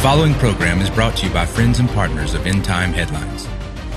following program is brought to you by friends and partners of End Time Headlines.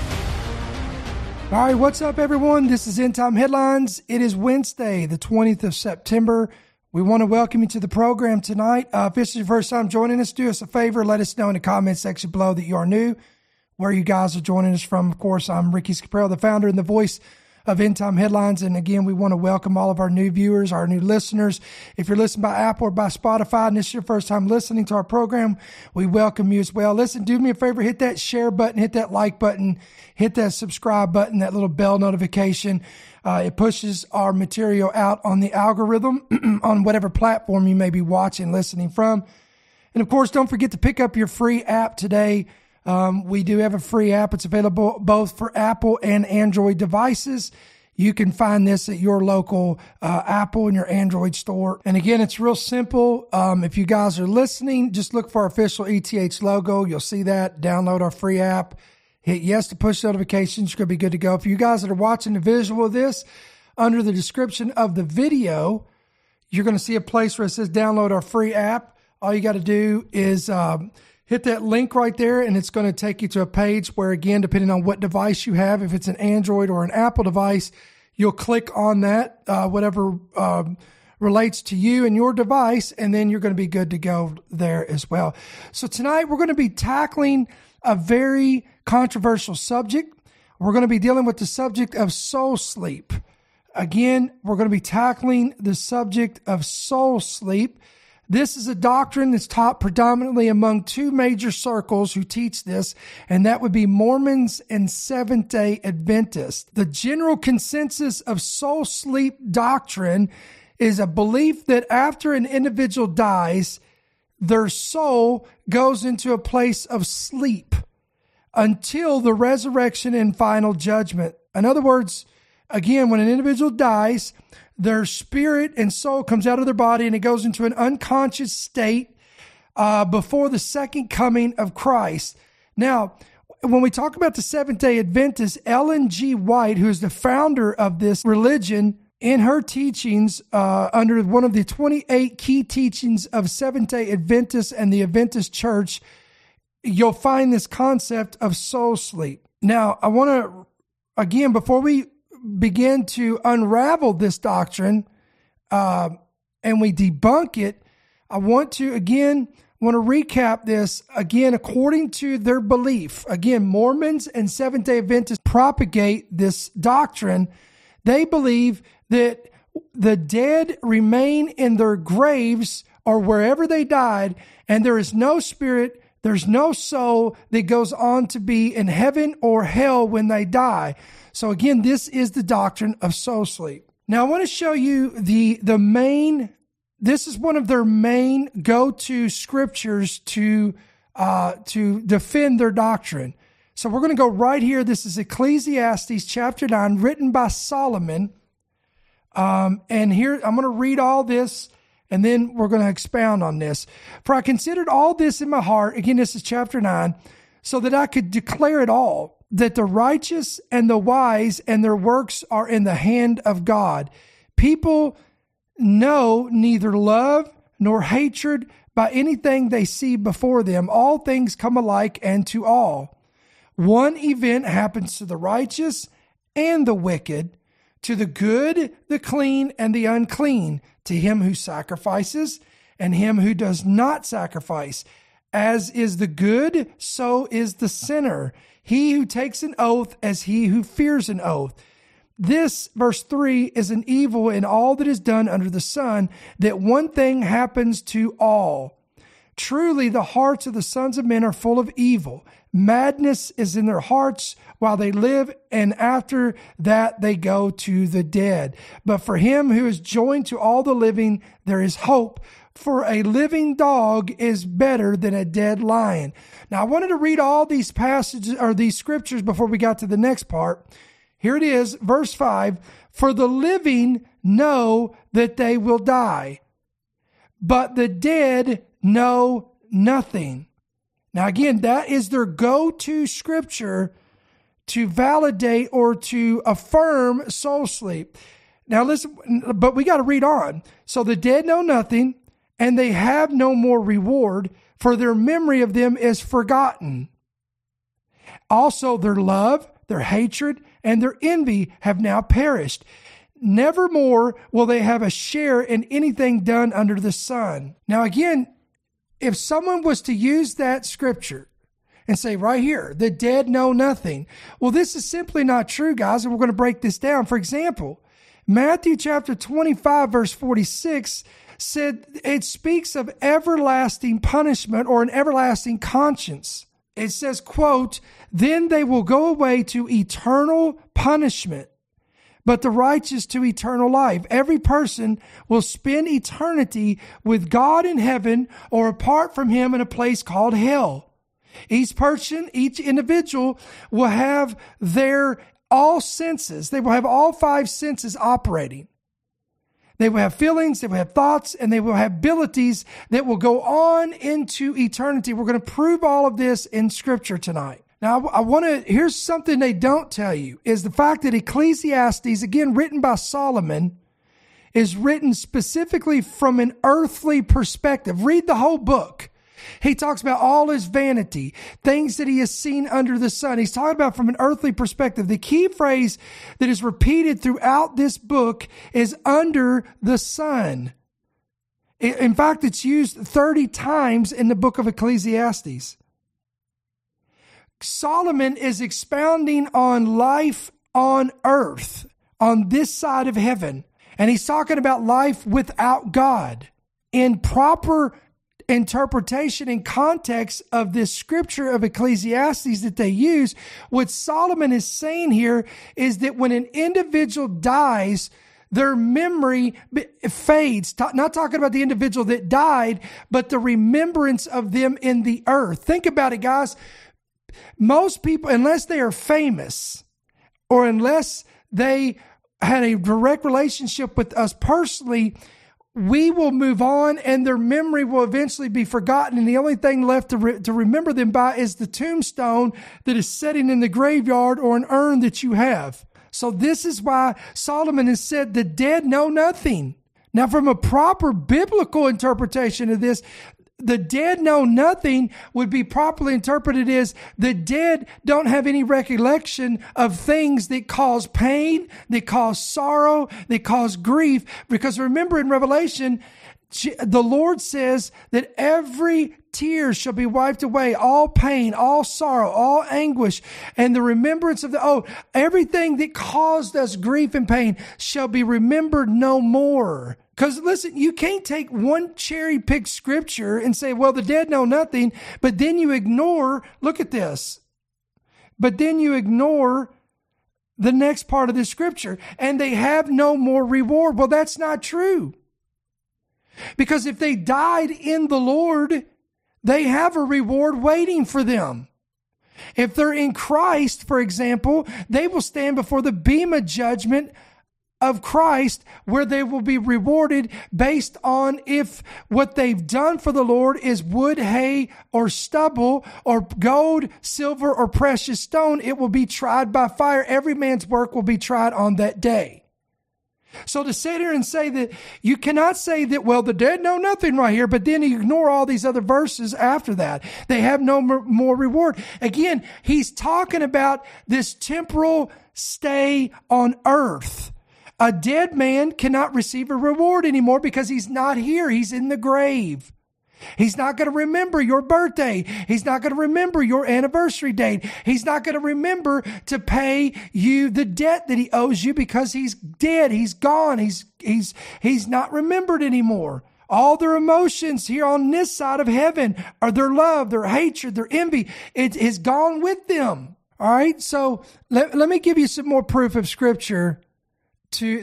All right, what's up, everyone? This is End Time Headlines. It is Wednesday, the 20th of September. We want to welcome you to the program tonight. If this is your first time joining us, do us a favor. Let us know in the comment section below that you are new, where you guys are joining us from. Of course, I'm Ricky Scaparro, the founder and the voice of End Time Headlines. And again, we want to welcome all of our new viewers, our new listeners. If you're listening by Apple or by Spotify and this is your first time listening to our program, we welcome you as well. Listen, do me a favor, hit that share button, hit that like button, hit that subscribe button, that little bell notification. It pushes our material out on the algorithm on whatever platform you may be watching, listening from. And of course, don't forget to pick up your free app today. We do have a free app. It's available both for Apple and Android devices. You can find this at your local Apple and your Android store. And again, it's real simple. If you guys are listening, just look for our official ETH logo. You'll see that. Download our free app. Hit yes to push notifications. You're going to be good to go. For you guys that are watching the visual of this, under the description of the video, you're going to see a place where it says download our free app. All you got to do is hit that link right there, and it's going to take you to a page where, again, depending on what device you have, if it's an Android or an Apple device, you'll click on that, whatever relates to you and your device, and then you're going to be good to go there as well. So tonight we're going to be tackling a very controversial subject. We're going to be dealing with the subject of soul sleep. Again, we're going to be tackling the subject of soul sleep. This is a doctrine that's taught predominantly among two major circles who teach this, and that would be Mormons and Seventh-day Adventists. The general consensus of soul sleep doctrine is a belief that after an individual dies, their soul goes into a place of sleep until the resurrection and final judgment. In other words, again, when an individual dies, their spirit and soul comes out of their body and it goes into an unconscious state before the second coming of Christ. Now, when we talk about the Seventh-day Adventists, Ellen G. White, who is the founder of this religion, in her teachings under one of the 28 key teachings of Seventh-day Adventists and the Adventist Church, you'll find this concept of soul sleep. Now, I want to, again, before we begin to unravel this doctrine and we debunk it, I want to recap this again according to their belief. Again, Mormons and Seventh-day Adventists propagate this doctrine. They believe that the dead remain in their graves or wherever they died, and there is no spirit, there's no soul that goes on to be in heaven or hell when they die. So again, this is the doctrine of soul sleep. Now I want to show you this is one of their main go-to scriptures to defend their doctrine. So we're going to go right here. This is Ecclesiastes chapter 9, written by Solomon. And here I'm going to read all this, and then we're going to expound on this. For I considered all this in my heart, again, this is chapter 9, so that I could declare it all, that the righteous and the wise and their works are in the hand of God. People know neither love nor hatred by anything they see before them. All things come alike and to all. One event happens to the righteous and the wicked, to the good, the clean, and the unclean, to him who sacrifices and him who does not sacrifice. As is the good, so is the sinner. He who takes an oath as he who fears an oath. This, verse 3, is an evil in all that is done under the sun, that one thing happens to all. Truly, the hearts of the sons of men are full of evil. Madness is in their hearts while they live, and after that they go to the dead. But for him who is joined to all the living, there is hope. For a living dog is better than a dead lion. Now, I wanted to read all these passages or these scriptures before we got to the next part. Here it is, verse 5. For the living know that they will die, but the dead know nothing. Now, again, that is their go-to scripture to validate or to affirm soul sleep. Now, listen, but we got to read on. So the dead know nothing, and they have no more reward, for their memory of them is forgotten. Also their love, their hatred, and their envy have now perished. Nevermore will they have a share in anything done under the sun. Now again, if someone was to use that scripture and say right here, the dead know nothing. Well, this is simply not true, guys, and we're going to break this down. For example, Matthew chapter 25, verse 46 said it speaks of everlasting punishment or an everlasting conscience. It says, quote, then they will go away to eternal punishment, but the righteous to eternal life. Every person will spend eternity with God in heaven or apart from him in a place called hell. Each person, each individual will have their all senses. They will have all five senses operating. They will have feelings, they will have thoughts, and they will have abilities that will go on into eternity. We're going to prove all of this in Scripture tonight. Now, here's something they don't tell you, is the fact that Ecclesiastes, again, written by Solomon, is written specifically from an earthly perspective. Read the whole book. He talks about all his vanity, things that he has seen under the sun. He's talking about from an earthly perspective. The key phrase that is repeated throughout this book is under the sun. In fact, it's used 30 times in the book of Ecclesiastes. Solomon is expounding on life on earth, on this side of heaven. And he's talking about life without God. In proper interpretation and context of this scripture of Ecclesiastes that they use, what Solomon is saying here is that when an individual dies, their memory fades. Not talking about the individual that died, but the remembrance of them in the earth. Think about it, guys. Most people, unless they are famous or unless they had a direct relationship with us personally, we will move on and their memory will eventually be forgotten. And the only thing left to remember them by is the tombstone that is sitting in the graveyard or an urn that you have. So this is why Solomon has said the dead know nothing. Now, from a proper biblical interpretation of this, the dead know nothing would be properly interpreted as the dead don't have any recollection of things that cause pain, that cause sorrow, that cause grief. Because remember in Revelation, the Lord says that every tear shall be wiped away, all pain, all sorrow, all anguish, and the remembrance of the oath. Everything that caused us grief and pain shall be remembered no more. Because listen, you can't take one cherry-picked scripture and say, well, the dead know nothing, but then you ignore, look at this, but then you ignore the next part of the scripture, and they have no more reward. Well, that's not true. Because if they died in the Lord, they have a reward waiting for them. If they're in Christ, for example, they will stand before the bema judgment of Christ, where they will be rewarded based on if what they've done for the Lord is wood, hay, or stubble, or gold, silver, or precious stone. It will be tried by fire. Every man's work will be tried on that day. So to sit here and say that you cannot say that, well, the dead know nothing right here, but then you ignore all these other verses after that. They have no more reward. Again, he's talking about this temporal stay on earth. A dead man cannot receive a reward anymore because he's not here. He's in the grave. He's not going to remember your birthday. He's not going to remember your anniversary date. He's not going to remember to pay you the debt that he owes you because he's dead. He's gone. He's not remembered anymore. All their emotions here on this side of heaven are their love, their hatred, their envy. It is gone with them. All right. So let me give you some more proof of scripture to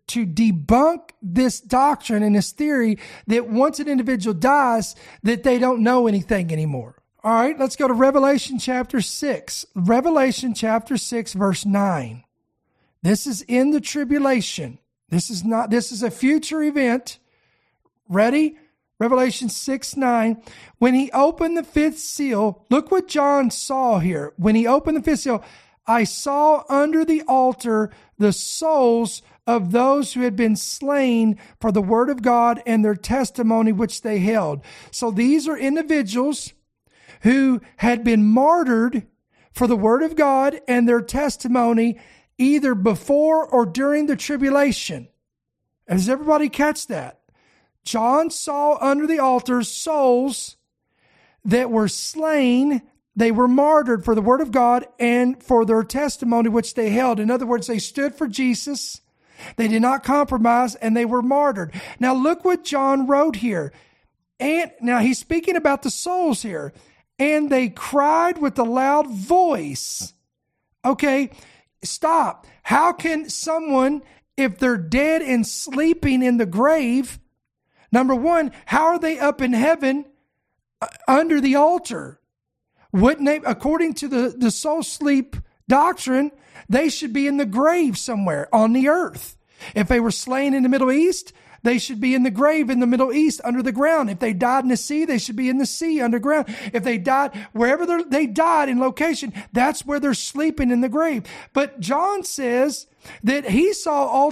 debunk this doctrine and this theory that once an individual dies, that they don't know anything anymore. All right, let's go to Revelation chapter 6. Revelation chapter 6, verse 9. This is in the tribulation. This is a future event. Ready? Revelation 6:9. When he opened the fifth seal, look what John saw here. When he opened the fifth seal, I saw under the altar the souls of those who had been slain for the word of God and their testimony which they held. So these are individuals who had been martyred for the word of God and their testimony either before or during the tribulation. Does everybody catch that? John saw under the altar souls that were slain. They were martyred for the word of God and for their testimony which they held. In other words, they stood for Jesus. They did not compromise, and they were martyred. Now look what John wrote here. And now he's speaking about the souls here. And they cried with a loud voice. Okay, stop. How can someone, if they're dead and sleeping in the grave, number one, how are they up in heaven under the altar? Wouldn't they, according to the soul sleep doctrine, they should be in the grave somewhere on the earth. If they were slain in the Middle East, they should be in the grave in the Middle East under the ground. If they died in the sea, they should be in the sea underground. If they died, wherever they died in location, that's where they're sleeping in the grave. But John says that he saw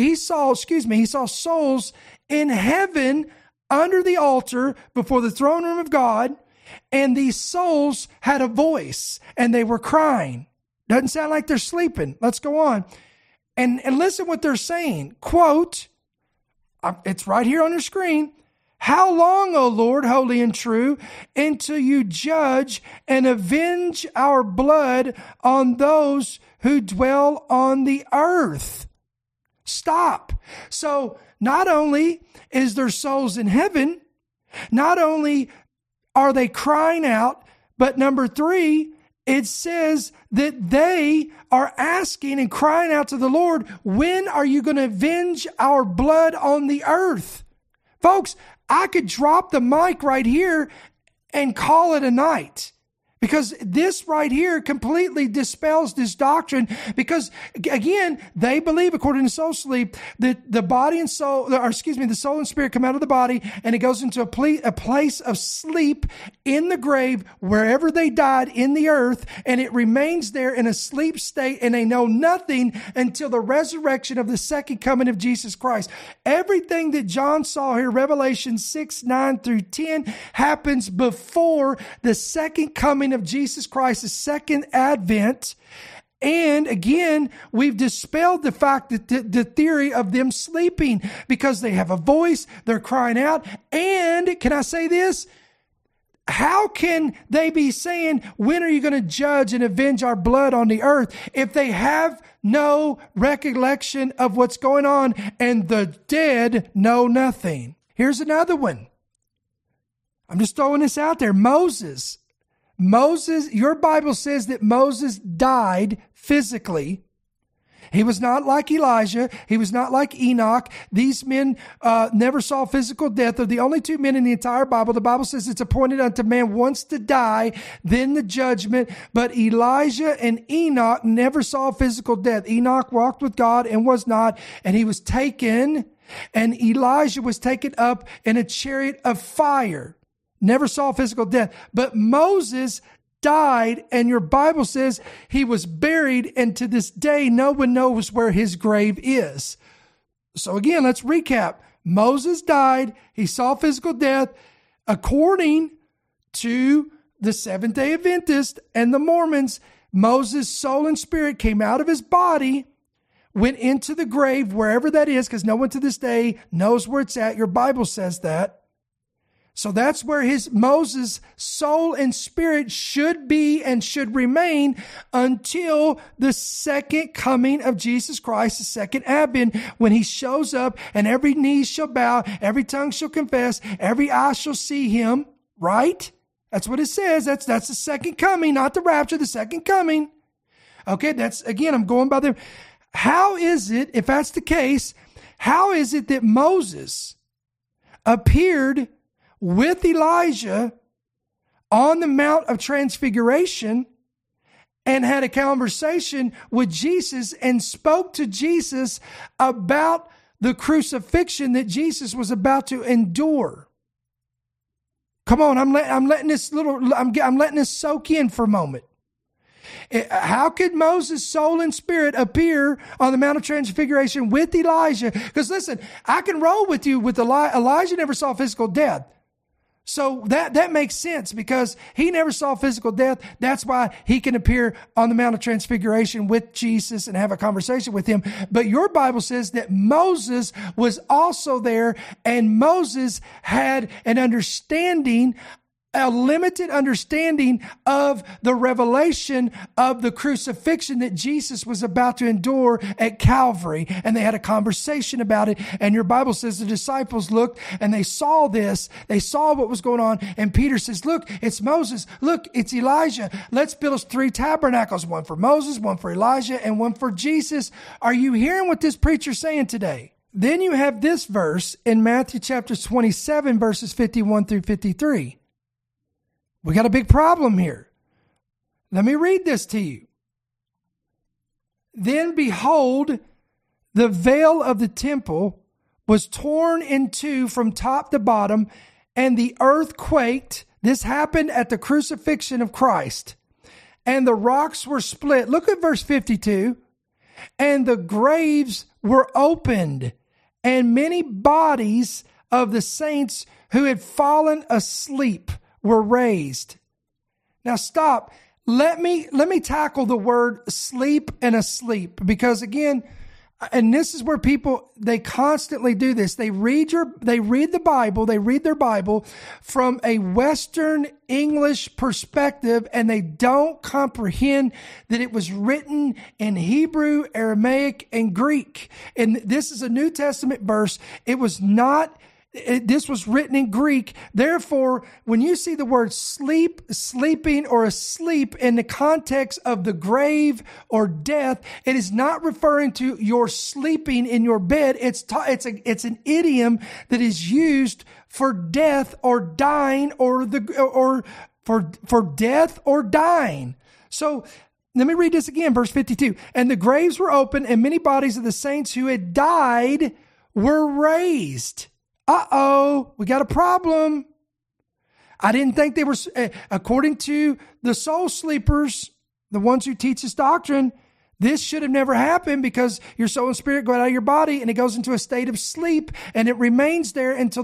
souls in heaven under the altar before the throne room of God. And these souls had a voice and they were crying. Doesn't sound like they're sleeping. Let's go on. And listen what they're saying. Quote, it's right here on your screen. How long, O Lord, holy and true, until you judge and avenge our blood on those who dwell on the earth? Stop. So not only is there souls in heaven, not only are they crying out, but number three, it says that they are asking and crying out to the Lord, when are you going to avenge our blood on the earth? Folks, I could drop the mic right here and call it a night. Because this right here completely dispels this doctrine. Because again, they believe, according to soul sleep, that the body and soul, the soul and spirit come out of the body and it goes into a place of sleep in the grave, wherever they died in the earth, and it remains there in a sleep state, and they know nothing until the resurrection of the second coming of Jesus Christ. Everything that John saw here, Revelation 6, 9 through 10, happens before the second coming of Jesus Christ, the second advent. And again, we've dispelled the fact that the theory of them sleeping, because they have a voice, they're crying out. And can I say this? How can they be saying, when are you going to judge and avenge our blood on the earth, if they have no recollection of what's going on and the dead know nothing? Here's another one. I'm just throwing this out there. Moses, your Bible says that Moses died physically. He was not like Elijah. He was not like Enoch. These men never saw physical death. They're the only two men in the entire Bible. The Bible says it's appointed unto man once to die, then the judgment. But Elijah and Enoch never saw physical death. Enoch walked with God and was not, and he was taken, and Elijah was taken up in a chariot of fire. Never saw physical death. But Moses died, and your Bible says he was buried, and to this day no one knows where his grave is. So again, let's recap. Moses died. He saw physical death. According to the Seventh-day Adventists and the Mormons, Moses' soul and spirit came out of his body, went into the grave, wherever that is, because no one to this day knows where it's at. Your Bible says that. So that's where Moses' soul and spirit should be and should remain until the second coming of Jesus Christ, the second advent, when he shows up and every knee shall bow, every tongue shall confess, every eye shall see him, right? That's what it says. That's the second coming, not the rapture, the second coming. Okay, I'm going by the... How is it, if that's the case, how is it that Moses appeared with Elijah on the Mount of Transfiguration and had a conversation with Jesus and spoke to Jesus about the crucifixion that Jesus was about to endure? Come on, I'm letting this soak in for a moment. How could Moses' soul and spirit appear on the Mount of Transfiguration with Elijah? Because listen, I can roll with you with Elijah never saw physical death. So that makes sense because he never saw physical death. That's why he can appear on the Mount of Transfiguration with Jesus and have a conversation with him. But your Bible says that Moses was also there, and Moses had an understanding, a limited understanding of the revelation of the crucifixion that Jesus was about to endure at Calvary. And they had a conversation about it. And your Bible says the disciples looked and they saw this. They saw what was going on. And Peter says, look, it's Moses. Look, it's Elijah. Let's build us 3 tabernacles, one for Moses, one for Elijah, and one for Jesus. Are you hearing what this preacher's saying today? Then you have this verse in Matthew chapter 27, verses 51 through 53. We got a big problem here. Let me read this to you. Then behold, the veil of the temple was torn in two from top to bottom, and the earth quaked. This happened at the crucifixion of Christ. And the rocks were split. Look at verse 52. And the graves were opened, and many bodies of the saints who had fallen asleep were raised. Now stop. Let me tackle the word sleep and asleep, because again, and this is where people, they constantly do this. They read their Bible from a Western English perspective, and they don't comprehend that it was written in Hebrew, Aramaic, and Greek. And this is a New Testament verse. This was written in Greek. Therefore, when you see the word sleep, sleeping, or asleep in the context of the grave or death, it is not referring to your sleeping in your bed. It's an idiom that is used for death or dying, or for death or dying. So let me read this again, verse 52. And the graves were open, and many bodies of the saints who had died were raised. We got a problem. I didn't think they were, according to the soul sleepers, the ones who teach this doctrine, this should have never happened, because your soul and spirit go out of your body and it goes into a state of sleep, and it remains there until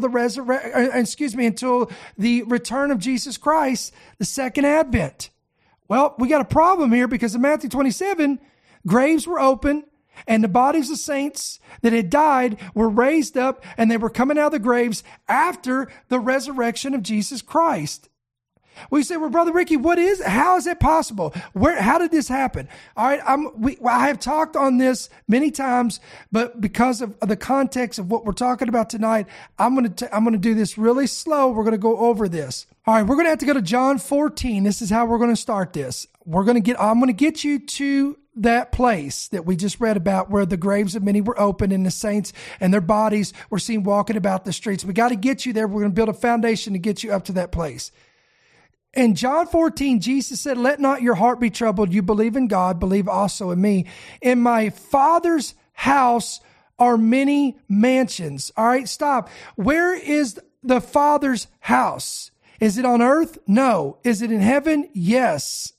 until the return of Jesus Christ, the second advent. Well, we got a problem here, because in Matthew 27, graves were open, and the bodies of saints that had died were raised up, and they were coming out of the graves after the resurrection of Jesus Christ. We say, well, Brother Ricky, how is that possible? How did this happen? All right. I have talked on this many times, but because of the context of what we're talking about tonight, I'm going to do this really slow. We're going to go over this. All right. We're going to have to go to John 14. This is how we're going to start this. I'm going to get you to that place that we just read about, where the graves of many were open and the saints and their bodies were seen walking about the streets. We got to get you there. We're going to build a foundation to get you up to that place. In John 14, Jesus said, "Let not your heart be troubled. You believe in God, believe also in me. In my Father's house are many mansions." All right, stop. Where is the Father's house? Is it on earth? No. Is it in heaven? Yes.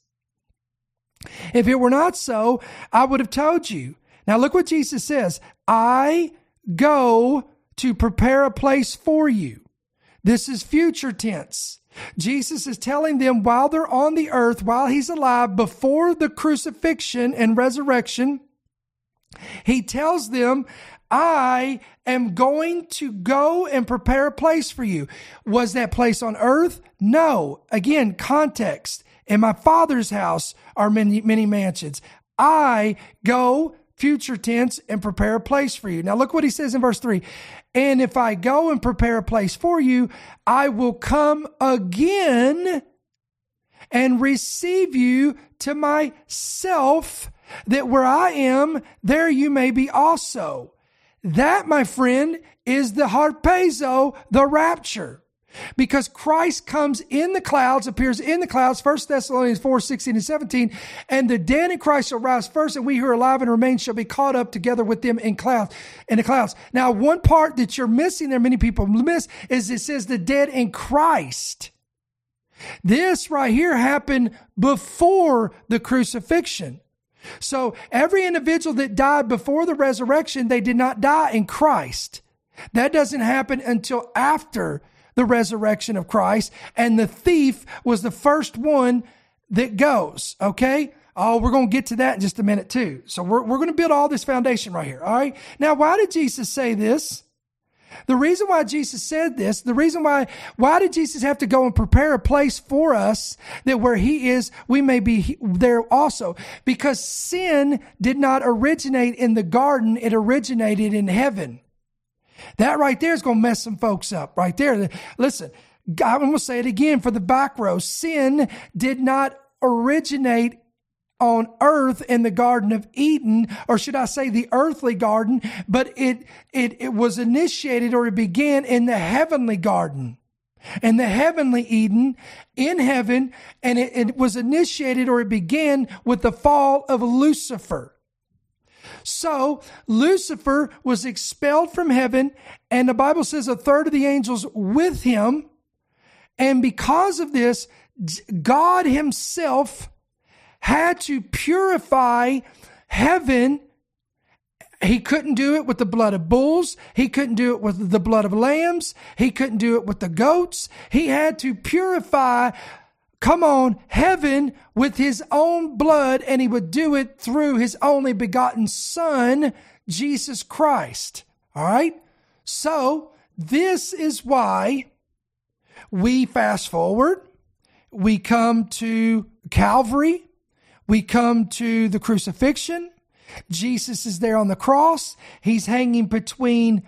If it were not so, I would have told you. Now look what Jesus says. I go to prepare a place for you. This is future tense. Jesus is telling them while they're on the earth, while he's alive, before the crucifixion and resurrection, he tells them, I am going to go and prepare a place for you. Was that place on earth? No. Again, context. In my Father's house are many, many mansions. I go, future tense, and prepare a place for you. Now look what he says in verse 3. And if I go and prepare a place for you, I will come again and receive you to myself, that where I am, there you may be also. That, my friend, is the harpazo, the rapture. Because Christ comes in the clouds, appears in the clouds, 1 Thessalonians 4:16 and 17, and the dead in Christ shall rise first, and we who are alive and remain shall be caught up together with them in the clouds. Now, one part that you're missing there, many people miss, is it says the dead in Christ. This right here happened before the crucifixion. So every individual that died before the resurrection, they did not die in Christ. That doesn't happen until after the resurrection of Christ. And the thief was the first one that goes, okay? Oh, we're going to get to that in just a minute too. So we're going to build all this foundation right here, all right? Now, why did Jesus say this? The reason why Jesus said this, the reason why did Jesus have to go and prepare a place for us that where he is, we may be there also? Because sin did not originate in the garden. It originated in heaven. That right there is going to mess some folks up right there. Listen, I'm going to say it again for the back row. Sin did not originate on earth in the Garden of Eden, or should I say the earthly garden, but it was initiated, or it began in the heavenly garden, in the heavenly Eden, in heaven, and it was initiated, or it began with the fall of Lucifer. So Lucifer was expelled from heaven, and the Bible says a third of the angels with him, and because of this, God himself had to purify heaven. He couldn't do it with the blood of bulls. He couldn't do it with the blood of lambs. He couldn't do it with the goats. He had to purify, heaven with his own blood, and he would do it through his only begotten Son, Jesus Christ. All right? So, this is why we fast forward. We come to Calvary. We come to the crucifixion. Jesus is there on the cross. He's hanging between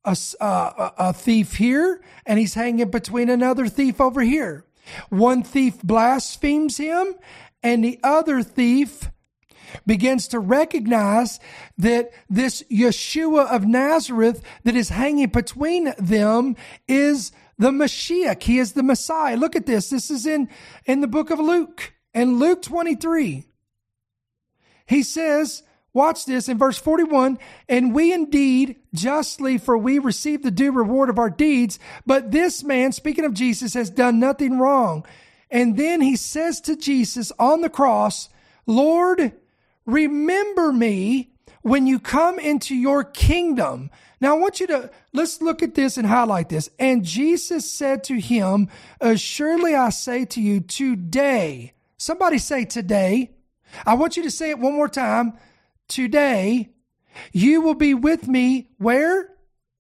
a thief here, and he's hanging between another thief over here. One thief blasphemes him, and the other thief begins to recognize that this Yeshua of Nazareth that is hanging between them is the Mashiach. He is the Messiah. Look at this. This is in the book of Luke. In Luke 23, he says, watch this in verse 41, and we indeed justly, for we receive the due reward of our deeds, but this man, speaking of Jesus, has done nothing wrong. And then he says to Jesus on the cross, Lord, remember me when you come into your kingdom. Now I want you to, let's look at this and highlight this. And Jesus said to him, surely I say to you, today, somebody say today. I want you to say it one more time. Today, you will be with me where?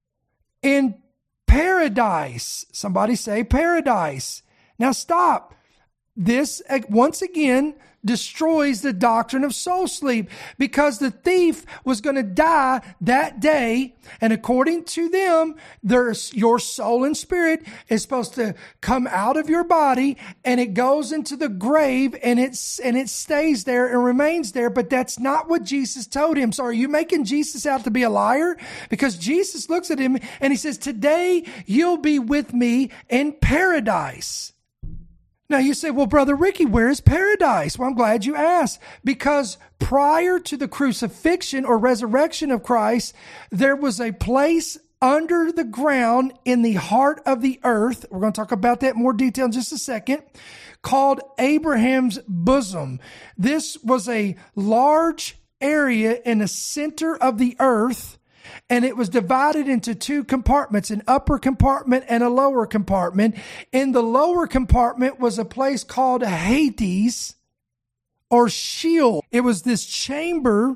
In paradise. Somebody say paradise. Now stop. This, once again, destroys the doctrine of soul sleep, because the thief was going to die that day, and according to them, your soul and spirit is supposed to come out of your body, and it goes into the grave, and it stays there and remains there. But that's not what Jesus told him. So are you making Jesus out to be a liar? Because Jesus looks at him and he says, today you'll be with me in paradise. Now you say, well, Brother Ricky, where is paradise? Well, I'm glad you asked, because prior to the crucifixion or resurrection of Christ, there was a place under the ground in the heart of the earth. We're going to talk about that in more detail in just a second, called Abraham's bosom. This was a large area in the center of the earth, and it was divided into two compartments, an upper compartment and a lower compartment. In the lower compartment was a place called Hades or Sheol. It was this chamber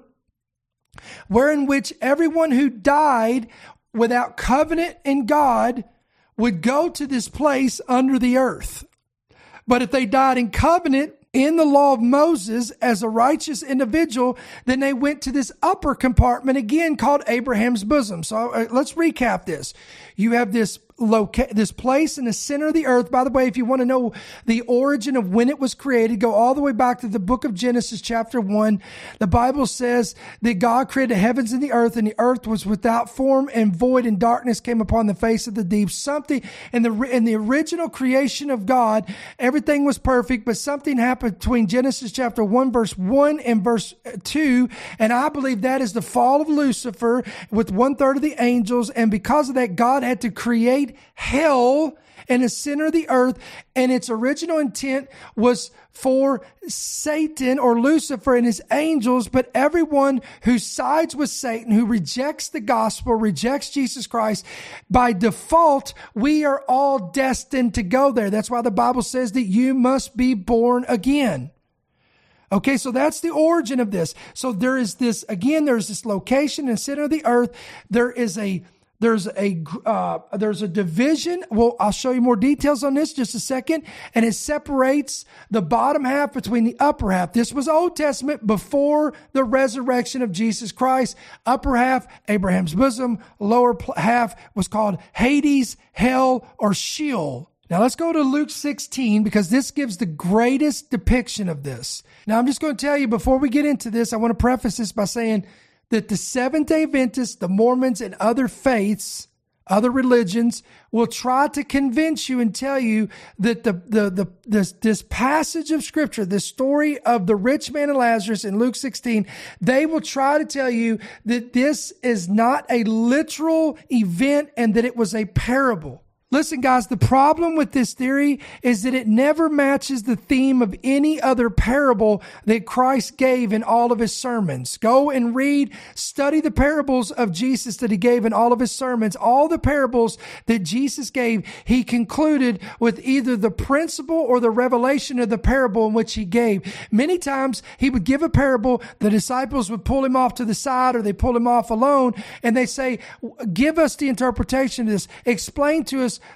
wherein which everyone who died without covenant in God would go to this place under the earth. But if they died in covenant in the law of Moses as a righteous individual, then they went to this upper compartment again called Abraham's bosom. So let's recap this. You have this place in the center of the earth. By the way, if you want to know the origin of when it was created, go all the way back to the book of Genesis chapter 1. The Bible says that God created the heavens and the earth was without form and void, and darkness came upon the face of the deep. Something in the original creation of God, everything was perfect, but something happened between Genesis chapter 1 verse 1 and verse 2, and I believe that is the fall of Lucifer with 1/3 of the angels, and because of that, God had to create hell in the center of the earth, and its original intent was for Satan or Lucifer and his angels, but everyone who sides with Satan, who rejects the gospel, rejects Jesus Christ, by default, we are all destined to go there. That's why the Bible says that you must be born again. Okay, so that's the origin of this. So there's this location in the center of the earth. There's a division. Well, I'll show you more details on this in just a second. And it separates the bottom half between the upper half. This was Old Testament before the resurrection of Jesus Christ. Upper half, Abraham's bosom. Lower half was called Hades, hell, or Sheol. Now let's go to Luke 16 because this gives the greatest depiction of this. Now I'm just going to tell you before we get into this, I want to preface this by saying that the Seventh-day Adventists, the Mormons, and other faiths, other religions will try to convince you and tell you that this passage of Scripture, this story of the rich man and Lazarus in Luke 16, they will try to tell you that this is not a literal event and that it was a parable. Listen, guys, the problem with this theory is that it never matches the theme of any other parable that Christ gave in all of his sermons. Go and study the parables of Jesus that he gave in all of his sermons. All the parables that Jesus gave, he concluded with either the principle or the revelation of the parable in which he gave. Many times he would give a parable, the disciples would pull him off to the side or they pull him off alone and they say, give us the interpretation of this. Explain to us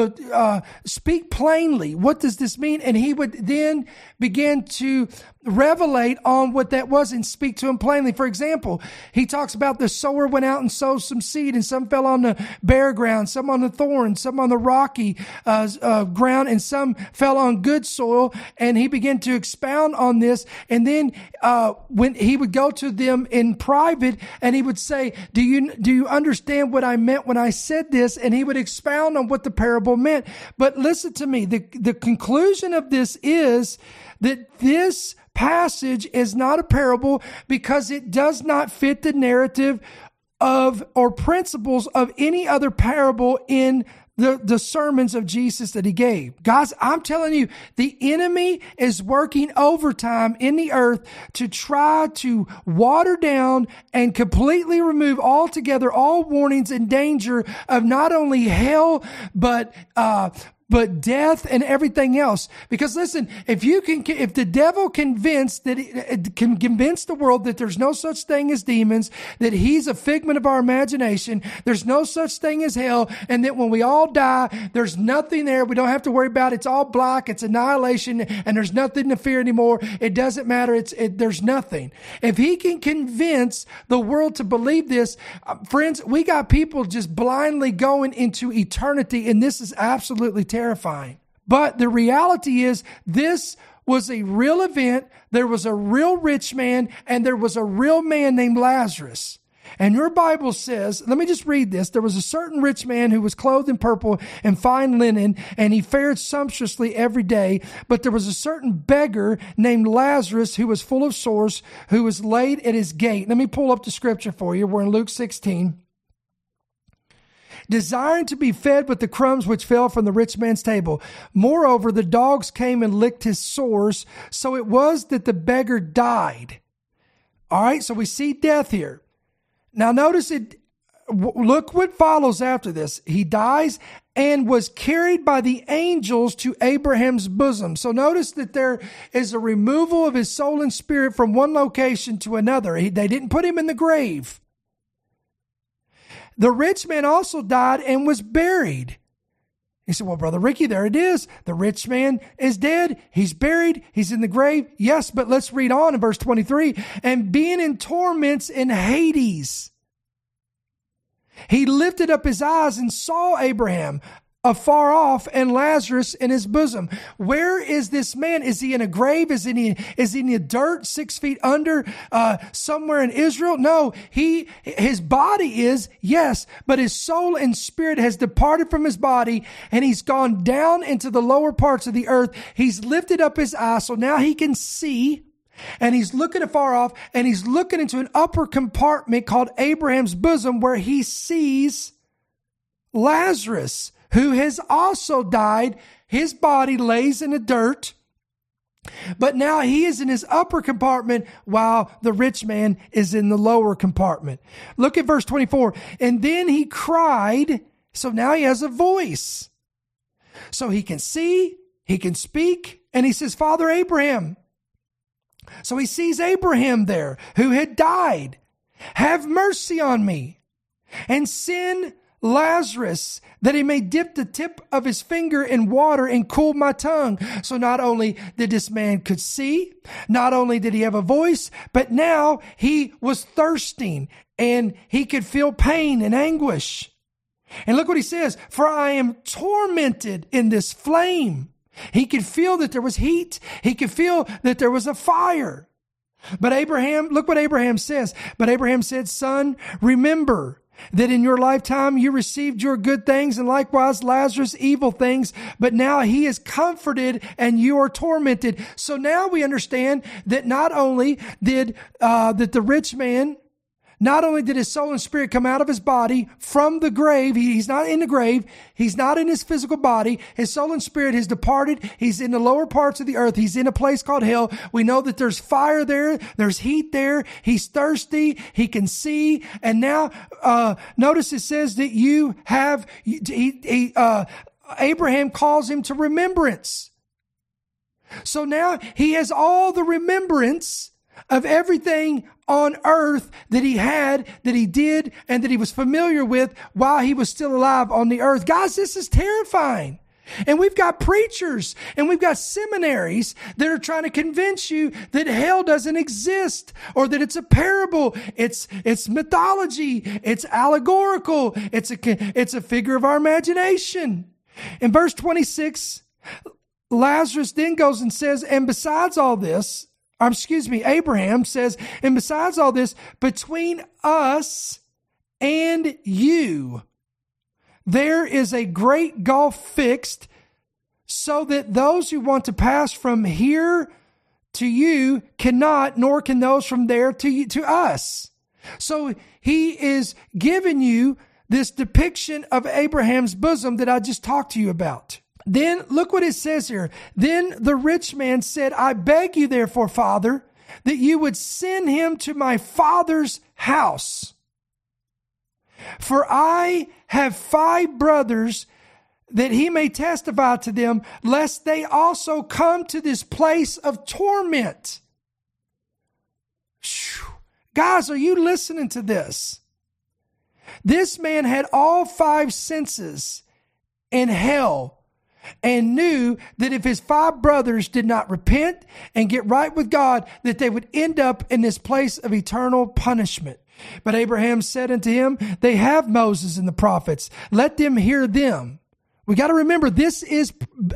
speak plainly. What does this mean? And he would then begin to revelate on what that was and speak to him plainly. For example, he talks about the sower went out and sowed some seed, and some fell on the bare ground, some on the thorns, some on the rocky ground, and some fell on good soil. And he began to expound on this. And then when he would go to them in private, and he would say, "Do you understand what I meant when I said this?" And he would expound on what the parable meant. But listen to me. The conclusion of this is that this passage is not a parable because it does not fit the narrative of or principles of any other parable in the sermons of Jesus that he gave. Guys, I'm telling you, the enemy is working overtime in the earth to try to water down and completely remove altogether all warnings and danger of not only hell, but death and everything else. Because listen, if the devil can convince the world that there's no such thing as demons, that he's a figment of our imagination, there's no such thing as hell, and that when we all die, there's nothing there, we don't have to worry about it, it's all black, it's annihilation, and there's nothing to fear anymore, it doesn't matter, there's nothing. If he can convince the world to believe this, friends, we got people just blindly going into eternity, and this is absolutely terrifying. But the reality is this was a real event. There was a real rich man and there was a real man named Lazarus. And your Bible says, let me just read this. There was a certain rich man who was clothed in purple and fine linen, and he fared sumptuously every day. But there was a certain beggar named Lazarus who was full of sores, who was laid at his gate. Let me pull up the scripture for you. We're in Luke 16. Desiring to be fed with the crumbs which fell from the rich man's table. Moreover, the dogs came and licked his sores. So it was that the beggar died. All right, so we see death here. Now notice it. Look what follows after this. He dies and was carried by the angels to Abraham's bosom. So notice that there is a removal of his soul and spirit from one location to another. They didn't put him in the grave. The rich man also died and was buried. He said, well, Brother Ricky, there it is. The rich man is dead. He's buried. He's in the grave. Yes, but let's read on in verse 23. And being in torments in Hades, he lifted up his eyes and saw Abraham afar off and Lazarus in his bosom. Where is this man? Is he in a grave? Is he in the dirt 6 feet under somewhere in Israel? No, his body is, yes, but his soul and spirit has departed from his body and he's gone down into the lower parts of the earth. He's lifted up his eyes so now he can see. And he's looking afar off and he's looking into an upper compartment called Abraham's bosom where he sees Lazarus who has also died. His body lays in the dirt, but now he is in his upper compartment while the rich man is in the lower compartment. Look at verse 24. And then he cried. So now he has a voice. So he can see, he can speak, and he says, Father Abraham. So he sees Abraham there who had died. Have mercy on me and send Lazarus that he may dip the tip of his finger in water and cool my tongue. So not only did this man could see, not only did he have a voice, but now he was thirsting and he could feel pain and anguish. And look what he says, for I am tormented in this flame. He could feel that there was heat. He could feel that there was a fire. But Abraham, look what Abraham says. But Abraham said, son, remember that in your lifetime you received your good things and likewise Lazarus evil things, but now he is comforted and you are tormented. So now we understand that not only did that the rich man, not only did his soul and spirit come out of his body from the grave, he's not in the grave, he's not in his physical body, his soul and spirit has departed, he's in the lower parts of the earth, he's in a place called hell. We know that there's fire there, there's heat there, he's thirsty, he can see, and now notice it says that you have, Abraham calls him to remembrance. So now he has all the remembrance of everything on earth that he had, that he did, and that he was familiar with while he was still alive on the earth. Guys, this is terrifying. And we've got preachers and we've got seminaries that are trying to convince you that hell doesn't exist or that it's a parable. It's mythology. It's allegorical. It's a figure of our imagination. In verse 26, Lazarus then goes and says, and besides all this, Abraham says, and besides all this, between us and you, there is a great gulf fixed, so that those who want to pass from here to you cannot, nor can those from there to us. So he is giving you this depiction of Abraham's bosom that I just talked to you about. Then look what it says here. Then the rich man said, I beg you therefore, Father, that you would send him to my father's house. For I have 5 brothers, that he may testify to them, lest they also come to this place of torment. Whew. Guys, are you listening to this? This man had all 5 senses in hell, and knew that if his 5 brothers did not repent and get right with God, that they would end up in this place of eternal punishment. But Abraham said unto him, they have Moses and the prophets. Let them hear them. We got to remember, this is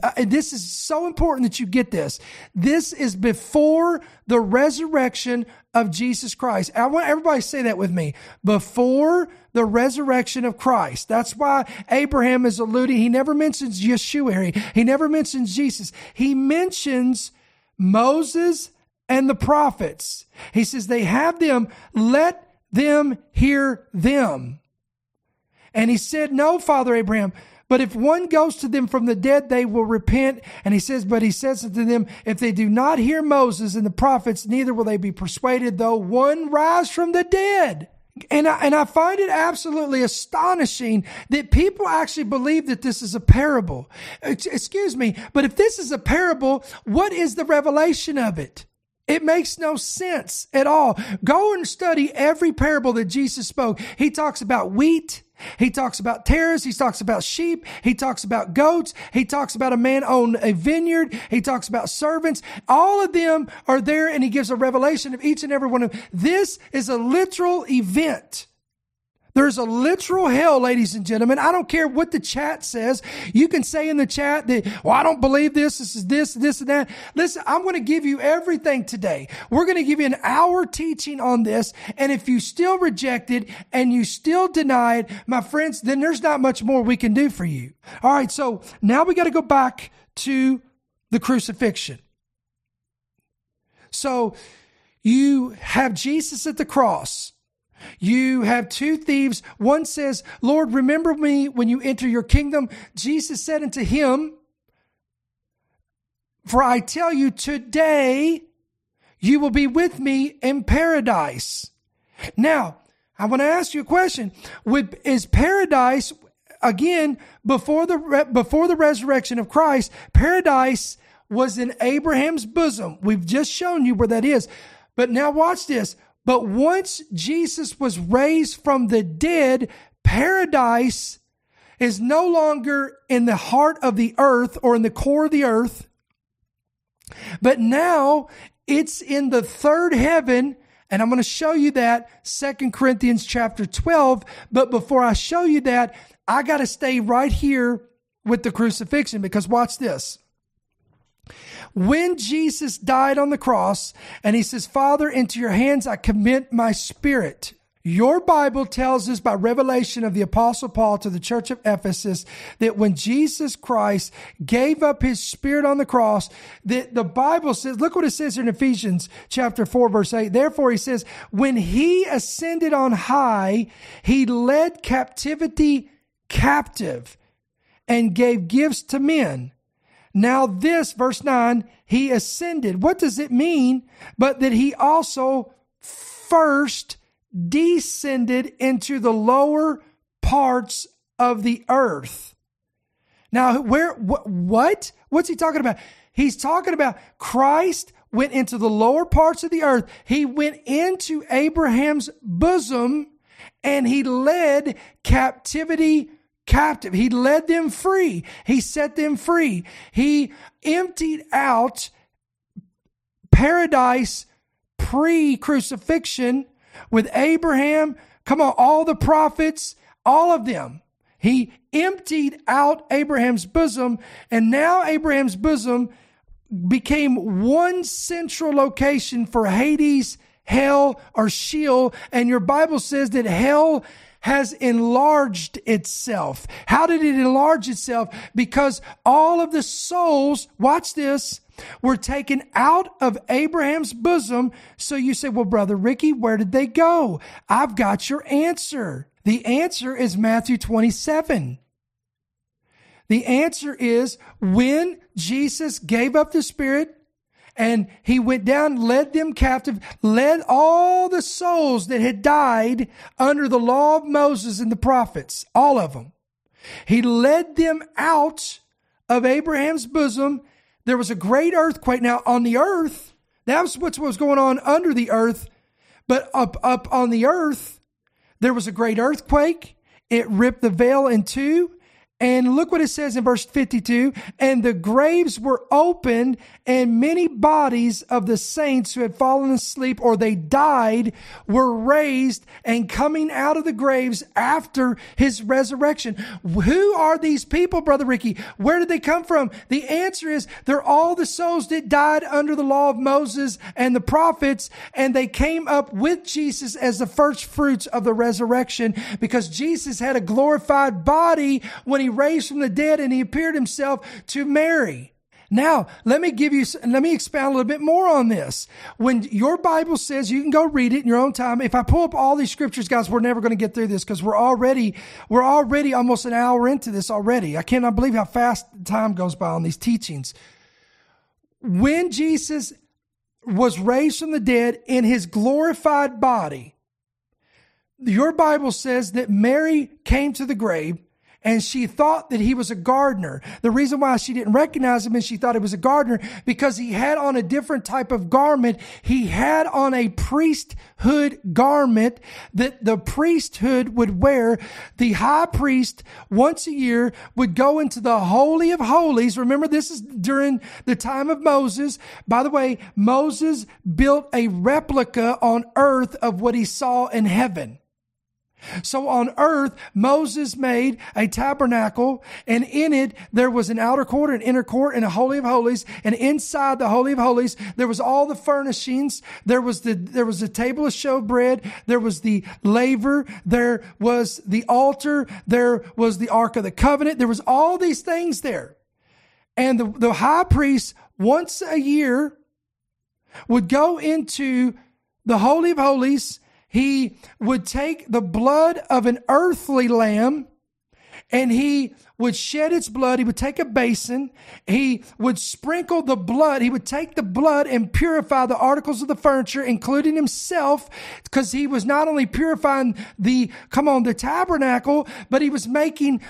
so important that you get this. This is before the resurrection of Jesus Christ. I want everybody to say that with me. Before the resurrection of Christ. That's why Abraham is alluding. He never mentions Yeshua here. He never mentions Jesus. He mentions Moses and the prophets. He says, they have them. Let them hear them. And he said, no, Father Abraham, but if one goes to them from the dead, they will repent. And he says unto them, if they do not hear Moses and the prophets, neither will they be persuaded, though one rise from the dead. And I find it absolutely astonishing that people actually believe that this is a parable. Excuse me, but if this is a parable, what is the revelation of it? It makes no sense at all. Go and study every parable that Jesus spoke. He talks about wheat. He talks about tares. He talks about sheep. He talks about goats. He talks about a man owned a vineyard. He talks about servants. All of them are there, and he gives a revelation of each and every one of them. This is a literal event. There's a literal hell, ladies and gentlemen. I don't care what the chat says. You can say in the chat that, well, I don't believe this. This is this, and that. Listen, I'm going to give you everything today. We're going to give you an hour teaching on this. And if you still reject it and you still deny it, my friends, then there's not much more we can do for you. All right. So now we got to go back to the crucifixion. So you have Jesus at the cross. You have two thieves. One says, Lord, remember me when you enter your kingdom. Jesus said unto him, for I tell you, today you will be with me in paradise. Now, I want to ask you a question. Is paradise, again, before the resurrection of Christ, paradise was in Abraham's bosom. We've just shown you where that is. But now watch this. But once Jesus was raised from the dead, paradise is no longer in the heart of the earth or in the core of the earth, but now it's in the third heaven. And I'm going to show you that 2 Corinthians chapter 12. But before I show you that, I got to stay right here with the crucifixion, because watch this. When Jesus died on the cross and he says, Father, into your hands I commit my spirit. Your Bible tells us by revelation of the Apostle Paul to the church of Ephesus that when Jesus Christ gave up his spirit on the cross, that the Bible says, look what it says in Ephesians chapter 4, verse 8. Therefore, he says, when he ascended on high, he led captivity captive and gave gifts to men. Now this, verse 9, he ascended. What does it mean? But that he also first descended into the lower parts of the earth. Now, what's he talking about? He's talking about Christ went into the lower parts of the earth. He went into Abraham's bosom and he led captivity captive. He led them free. He set them free. He emptied out paradise pre-crucifixion with Abraham. Come on, all the prophets, all of them. He emptied out Abraham's bosom, and now Abraham's bosom became one central location for Hades, hell, or Sheol. And your Bible says that hell has enlarged itself. How did it enlarge itself? Because all of the souls, watch this, were taken out of Abraham's bosom. So you say, well, Brother Ricky, where did they go? I've got your answer. The answer is Matthew 27. The answer is when Jesus gave up the Spirit, and he went down, led them captive, led all the souls that had died under the law of Moses and the prophets, all of them. He led them out of Abraham's bosom. There was a great earthquake. Now on the earth, that was what was going on under the earth. But up on the earth, there was a great earthquake. It ripped the veil in two. And look what it says in verse 52. And the graves were opened, and many bodies of the saints who had fallen asleep or they died were raised and coming out of the graves after his resurrection. Who are these people, Brother Ricky? Where did they come from? The answer is they're all the souls that died under the law of Moses and the prophets, and they came up with Jesus as the first fruits of the resurrection, because Jesus had a glorified body when he raised from the dead and he appeared himself to Mary. Now, let me expound a little bit more on this. When your Bible says, you can go read it in your own time. If I pull up all these scriptures, guys, we're never going to get through this because we're already almost an hour into this already. I cannot believe how fast time goes by on these teachings. When Jesus was raised from the dead in his glorified body, your Bible says that Mary came to the grave and she thought that he was a gardener. The reason why she didn't recognize him and she thought he was a gardener, because he had on a different type of garment. He had on a priesthood garment that the priesthood would wear. The high priest once a year would go into the Holy of Holies. Remember, this is during the time of Moses. By the way, Moses built a replica on earth of what he saw in heaven. So on earth, Moses made a tabernacle, and in it there was an outer court, an inner court, and a Holy of Holies. And inside the Holy of Holies, there was all the furnishings. There was the table of showbread. There was the laver. There was the altar. There was the Ark of the Covenant. There was all these things there. And the high priest once a year would go into the Holy of Holies. he would take the blood of an earthly lamb and he would shed its blood. He would take a basin. He would sprinkle the blood. He would take the blood and purify the articles of the furniture, including himself, because he was not only purifying the tabernacle, but he was making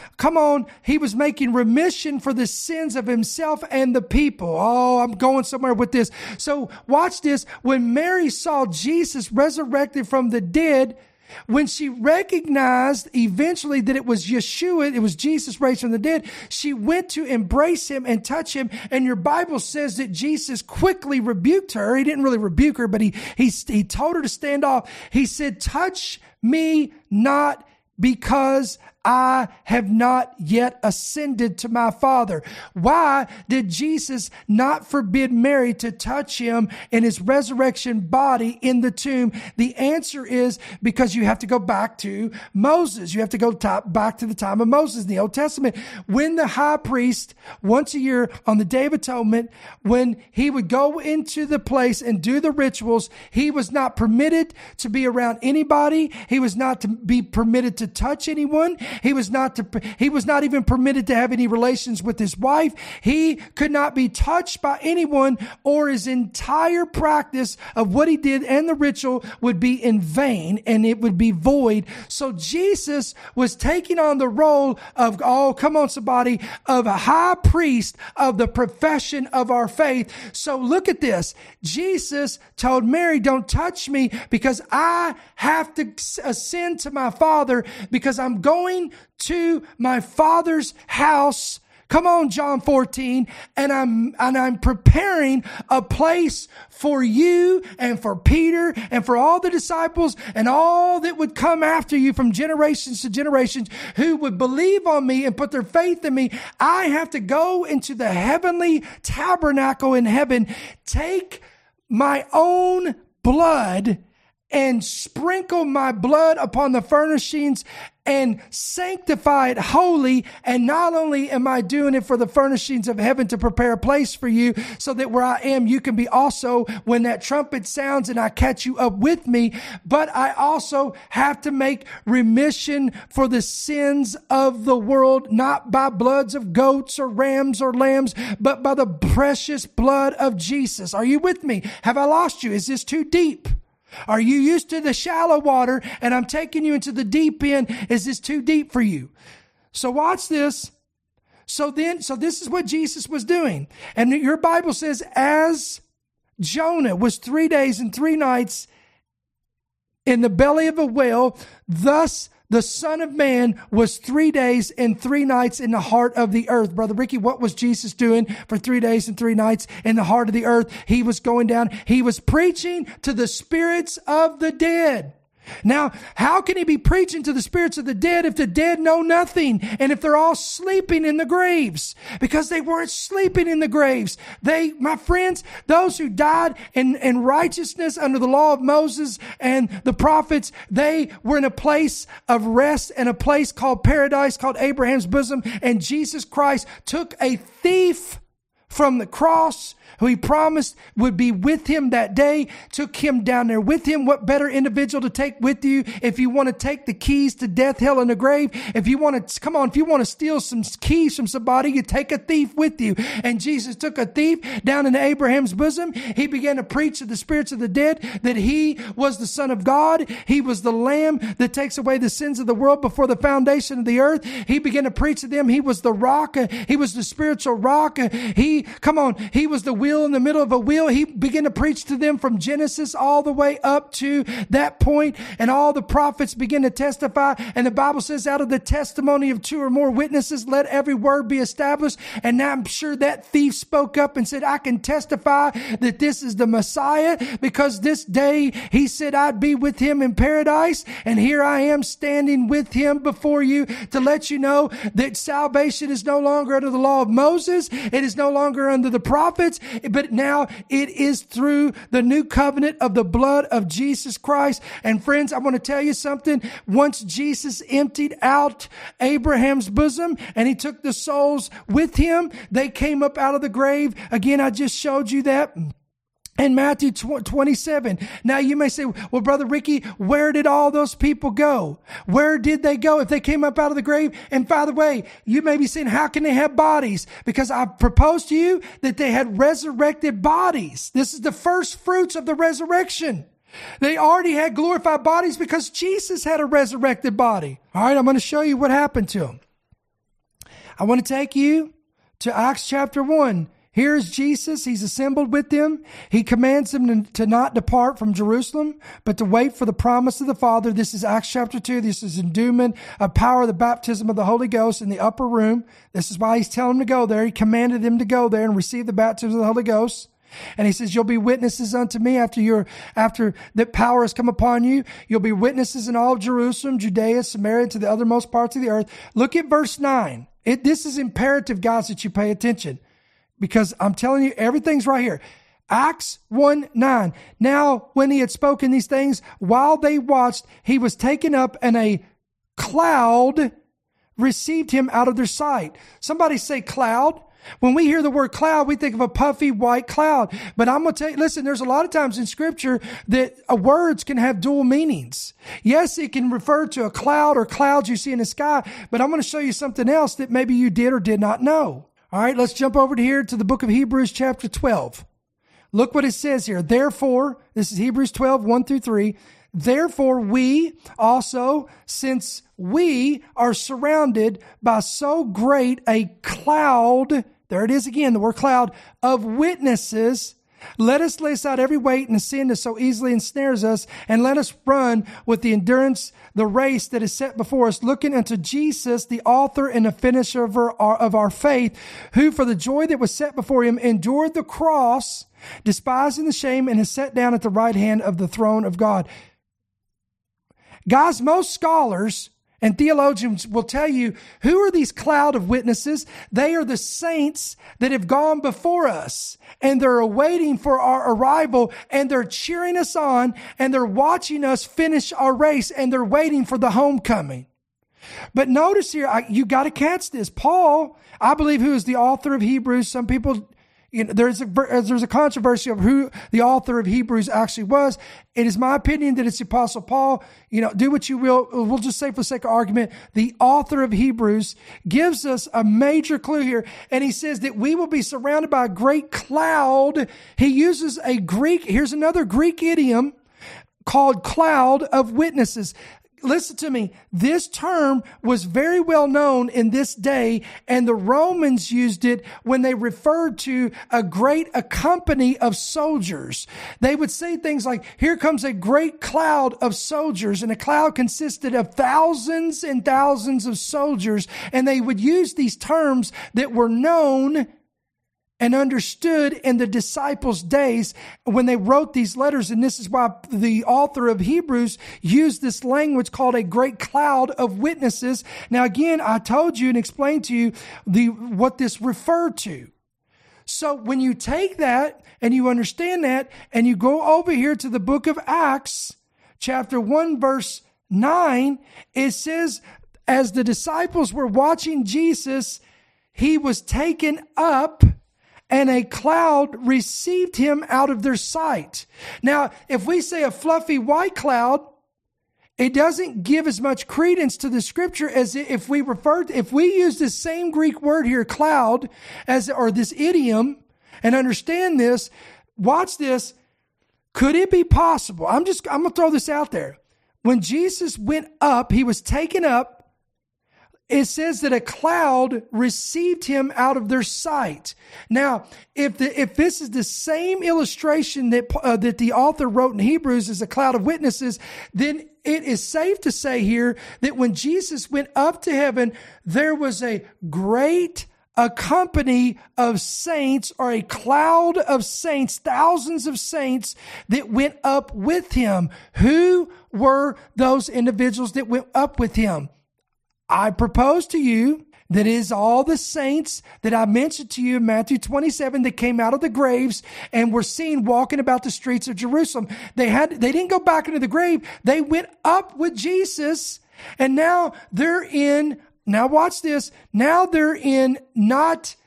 remission for the sins of himself and the people. Oh, I'm going somewhere with this. So watch this. When Mary saw Jesus resurrected from the dead, when she recognized eventually that it was Yeshua, it was Jesus raised from the dead, she went to embrace him and touch him. And your Bible says that Jesus quickly rebuked her. He didn't really rebuke her, but he told her to stand off. He said, touch me not, because I have not yet ascended to my Father. Why did Jesus not forbid Mary to touch him in his resurrection body in the tomb? The answer is because you have to go back to Moses. You have to go back to the time of Moses in the Old Testament. When the high priest, once a year on the Day of Atonement, when he would go into the place and do the rituals, he was not permitted to be around anybody. He was not to be permitted to touch anyone. He was not even permitted to have any relations with his wife. He could not be touched by anyone, or his entire practice of what he did and the ritual would be in vain and it would be void. So Jesus was taking on the role of, of a high priest of the profession of our faith. So look at this. Jesus told Mary, don't touch me, because I have to ascend to my Father, because I'm going to my Father's house. Come on, John 14. And I'm preparing a place for you and for Peter and for all the disciples and all that would come after you from generations to generations who would believe on me and put their faith in me. I have to go into the heavenly tabernacle in heaven, take my own blood and sprinkle my blood upon the furnishings and sanctify it holy. And not only am I doing it for the furnishings of heaven to prepare a place for you, so that where I am, you can be also when that trumpet sounds and I catch you up with me. But I also have to make remission for the sins of the world, not by bloods of goats or rams or lambs, but by the precious blood of Jesus. Are you with me? Have I lost you? Is this too deep? Are you used to the shallow water and I'm taking you into the deep end? Is this too deep for you? So watch this. So this is what Jesus was doing. And your Bible says, as Jonah was 3 days and 3 nights in the belly of a whale, thus the Son of Man was 3 days and 3 nights in the heart of the earth. Brother Ricky, what was Jesus doing for 3 days and 3 nights in the heart of the earth? He was going down. He was preaching to the spirits of the dead. Now, how can he be preaching to the spirits of the dead if the dead know nothing and if they're all sleeping in the graves? Because they weren't sleeping in the graves. My friends, those who died in righteousness under the law of Moses and the prophets, they were in a place of rest and a place called paradise, called Abraham's bosom. And Jesus Christ took a thief from the cross, who he promised would be with him that day, took him down there with him. What better individual to take with you if you want to take the keys to death, hell, and the grave? If you want to steal some keys from somebody, you take a thief with you. And Jesus took a thief down into Abraham's bosom. He began to preach to the spirits of the dead that he was the Son of God. He was the Lamb that takes away the sins of the world before the foundation of the earth. He began to preach to them. He was the rock. He was the spiritual rock. He was the wheel in the middle of a wheel. He began to preach to them from Genesis all the way up to that point, and all the prophets begin to testify. And the Bible says, out of the testimony of 2 or more witnesses, let every word be established. And now I'm sure that thief spoke up and said, I can testify that this is the Messiah, because this day he said I'd be with him in paradise, and here I am standing with him before you to let you know that salvation is no longer under the law of Moses. It is no longer under the prophets, but now it is through the new covenant of the blood of Jesus Christ. And friends, I want to tell you something. Once Jesus emptied out Abraham's bosom and he took the souls with him, they came up out of the grave. Again, I just showed you that. in Matthew 27. Now you may say, well, Brother Ricky, where did all those people go? Where did they go if they came up out of the grave? And by the way, you may be saying, how can they have bodies? Because I propose to you that they had resurrected bodies. This is the first fruits of the resurrection. They already had glorified bodies because Jesus had a resurrected body. All right, I'm going to show you what happened to him. I want to take you to Acts chapter 1. Here's Jesus. He's assembled with them. He commands them to not depart from Jerusalem, but to wait for the promise of the Father. This is Acts chapter 2. This is endowment of power, the baptism of the Holy Ghost in the upper room. This is why he's telling them to go there. He commanded them to go there and receive the baptism of the Holy Ghost. And he says, you'll be witnesses unto me after that power has come upon you. You'll be witnesses in all of Jerusalem, Judea, Samaria, to the othermost parts of the earth. Look at verse 9. This is imperative, guys, that you pay attention. Because I'm telling you, everything's right here. Acts 1:9. Now, when he had spoken these things, while they watched, he was taken up and a cloud received him out of their sight. Somebody say cloud. When we hear the word cloud, we think of a puffy white cloud. But I'm going to tell you, listen, there's a lot of times in Scripture that words can have dual meanings. Yes, it can refer to a cloud or clouds you see in the sky, but I'm going to show you something else that maybe you did or did not know. All right, let's jump over to here to the book of Hebrews chapter 12. Look what it says here. Therefore, this is Hebrews 12, 1-3. Therefore, we also, since we are surrounded by so great a cloud, there it is again, the word cloud, of witnesses, let us lay aside every weight and the sin that so easily ensnares us, and let us run with the endurance the race that is set before us, looking unto Jesus, the author and the finisher of our faith, who for the joy that was set before him endured the cross, despising the shame, and is set down at the right hand of the throne of God. Guys, most scholars and theologians will tell you, who are these cloud of witnesses? They are the saints that have gone before us, and they're awaiting for our arrival, and they're cheering us on, and they're watching us finish our race, and they're waiting for the homecoming. But notice here, you got to catch this. Paul, I believe, who is the author of Hebrews, some people, there's a controversy of who the author of Hebrews actually was. It is my opinion that it's the Apostle Paul. Do what you will. We'll just say for the sake of argument, the author of Hebrews gives us a major clue here. And he says that we will be surrounded by a great cloud. He uses here's another Greek idiom called cloud of witnesses. Listen to me. This term was very well known in this day, and the Romans used it when they referred to a company of soldiers. They would say things like, here comes a great cloud of soldiers, and a cloud consisted of thousands and thousands of soldiers, and they would use these terms that were known and understood in the disciples' days when they wrote these letters. And this is why the author of Hebrews used this language called a great cloud of witnesses. Now, again, I told you and explained to you what this referred to. So when you take that and you understand that and you go over here to the book of Acts, chapter 1, verse 9, it says, as the disciples were watching Jesus, he was taken up, and a cloud received him out of their sight. Now, if we say a fluffy white cloud, it doesn't give as much credence to the scripture as if we use this same Greek word here, cloud, or this idiom, and understand this. Watch this. Could it be possible? I'm going to throw this out there. When Jesus went up, he was taken up. It says that a cloud received him out of their sight. Now, if this is the same illustration that the author wrote in Hebrews as a cloud of witnesses, then it is safe to say here that when Jesus went up to heaven, there was a company of saints, or a cloud of saints, thousands of saints that went up with him. Who were those individuals that went up with him? I propose to you that it is all the saints that I mentioned to you in Matthew 27 that came out of the graves and were seen walking about the streets of Jerusalem. They didn't go back into the grave. They went up with Jesus, and now watch this. Now they're in not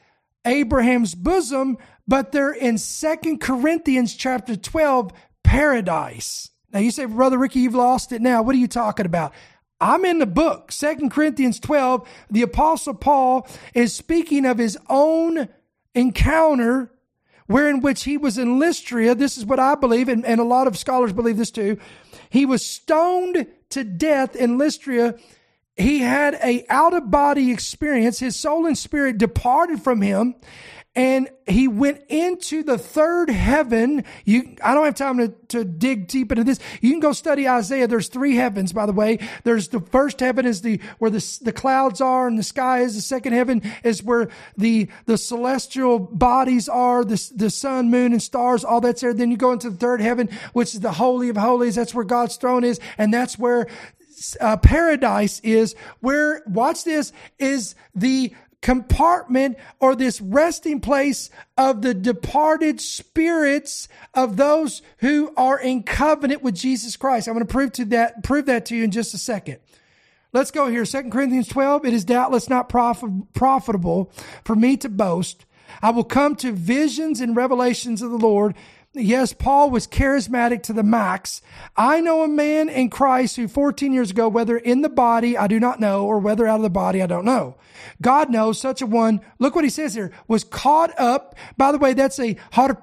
Abraham's bosom, but they're in 2 Corinthians chapter 12, paradise. Now you say, Brother Ricky, you've lost it now. What are you talking about? I'm in the book, 2 Corinthians 12. The Apostle Paul is speaking of his own encounter wherein which he was in Lystra. This is what I believe, and a lot of scholars believe this too. He was stoned to death in Lystra. He had a out-of-body experience. His soul and spirit departed from him, and he went into the third heaven. I don't have time to dig deep into this. You can go study Isaiah. There's 3 heavens, by the way. There's the first heaven is where the clouds are and the sky is. The second heaven is where the celestial bodies are, the sun, moon, and stars, all that's there. Then you go into the third heaven, which is the Holy of Holies. That's where God's throne is, and that's where paradise is, where, watch this, is the compartment or this resting place of the departed spirits of those who are in covenant with Jesus Christ. I'm going to prove that to you in just a second. Let's go here. 2 Corinthians 12. It is doubtless not profitable for me to boast. I will come to visions and revelations of the Lord. Yes, Paul was charismatic to the max. I know a man in Christ who 14 years ago, whether in the body, I do not know, or whether out of the body, I don't know. God knows such a one, look what he says here, was caught up. By the way, that's a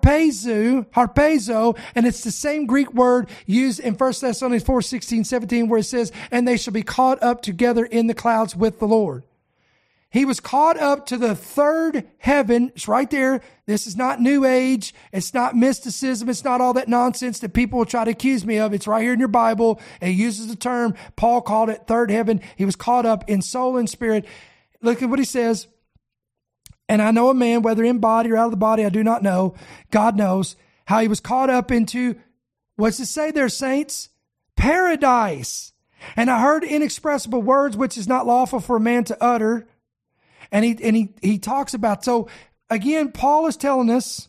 harpazo, and it's the same Greek word used in 1 Thessalonians 4, 16, 17, where it says, and they shall be caught up together in the clouds with the Lord. He was caught up to the third heaven. It's right there. This is not New Age. It's not mysticism. It's not all that nonsense that people will try to accuse me of. It's right here in your Bible. It uses the term. Paul called it third heaven. He was caught up in soul and spirit. Look at what he says. And I know a man, whether in body or out of the body, I do not know. God knows how he was caught up into, what's it say there, saints? Paradise. And I heard inexpressible words, which is not lawful for a man to utter. And he talks about, so again, Paul is telling us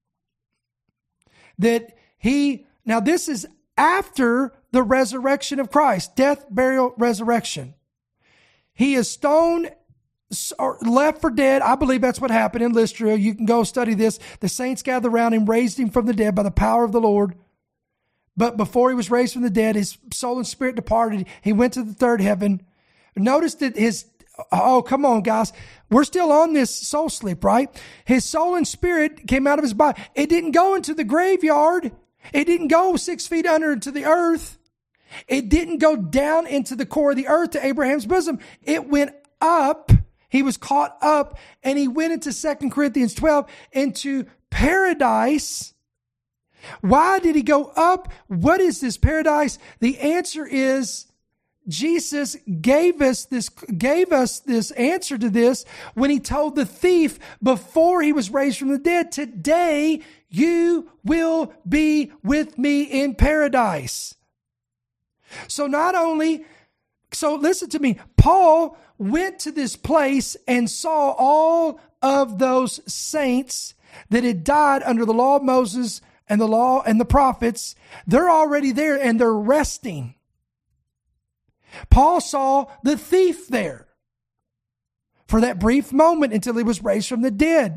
that now this is after the resurrection of Christ, death, burial, resurrection. He is stoned or left for dead. I believe that's what happened in Lystra. You can go study this. The saints gathered around him, raised him from the dead by the power of the Lord. But before he was raised from the dead, his soul and spirit departed. He went to the third heaven. Notice that oh, come on, guys. We're still on this soul sleep, right? His soul and spirit came out of his body. It didn't go into the graveyard. It didn't go 6 feet under into the earth. It didn't go down into the core of the earth to Abraham's bosom. It went up. He was caught up, and he went into 2 Corinthians 12 into paradise. Why did he go up? What is this paradise? The answer is, Jesus gave us this answer to this when he told the thief before he was raised from the dead, today you will be with me in paradise. So listen to me. Paul went to this place and saw all of those saints that had died under the law of Moses and the law and the prophets. They're already there and they're resting. Paul saw the thief there for that brief moment until he was raised from the dead.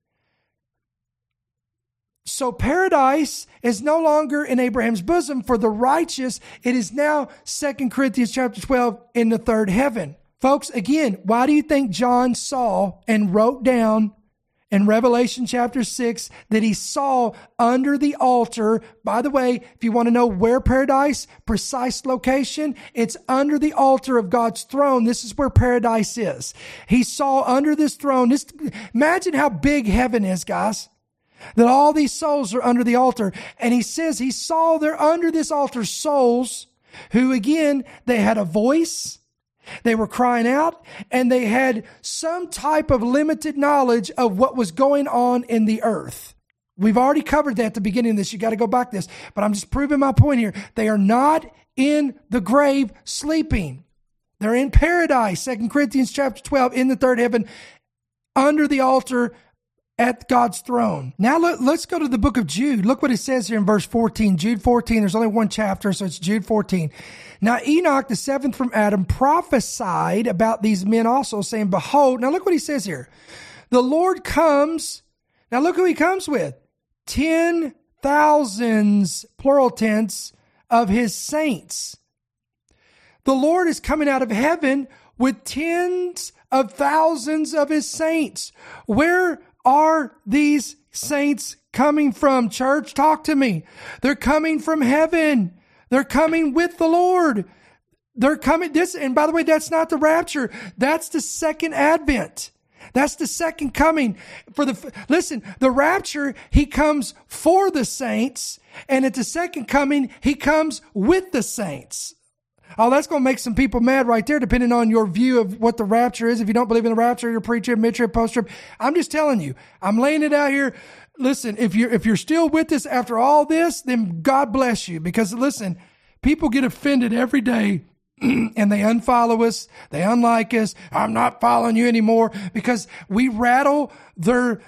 So paradise is no longer in Abraham's bosom for the righteous. It is now 2 Corinthians chapter 12 in the third heaven. Folks, again, why do you think John saw and wrote down in Revelation chapter 6 that he saw under the altar? By the way, if you want to know where paradise, precise location, it's under the altar of God's throne. This is where paradise is. He saw under this throne. Imagine how big heaven is, guys. That all these souls are under the altar. And he says he saw there under this altar souls who, again, they had a voice. They were crying out, and they had some type of limited knowledge of what was going on in the earth. We've already covered that at the beginning of this. You got to go back to this. But I'm just proving my point here. They are not in the grave sleeping. They're in paradise. 2 Corinthians chapter 12 in the third heaven under the altar at God's throne. Now let's go to the book of Jude. Look what it says here in verse 14. Jude 14. There's only one chapter, so it's Jude 14. Now Enoch, the seventh from Adam, prophesied about these men also, saying, behold, now look what he says here. The Lord comes. Now look who he comes with. 10,000s, plural tense, of his saints. The Lord is coming out of heaven with tens of thousands of his saints. Where are these saints coming from, church? Talk to me. They're coming from heaven. They're coming with the Lord. They're coming and by the way, that's not the rapture. That's the second advent. That's the second coming. Listen, the rapture, he comes for the saints, and at the second coming, he comes with the saints. Oh, that's going to make some people mad right there, depending on your view of what the rapture is. If you don't believe in the rapture, you're pre-trib, mid-trib, post-trib. I'm just telling you. I'm laying it out here. Listen, if you're still with us after all this, then God bless you. Because listen, people get offended every day and they unfollow us. They unlike us. I'm not following you anymore because we rattle their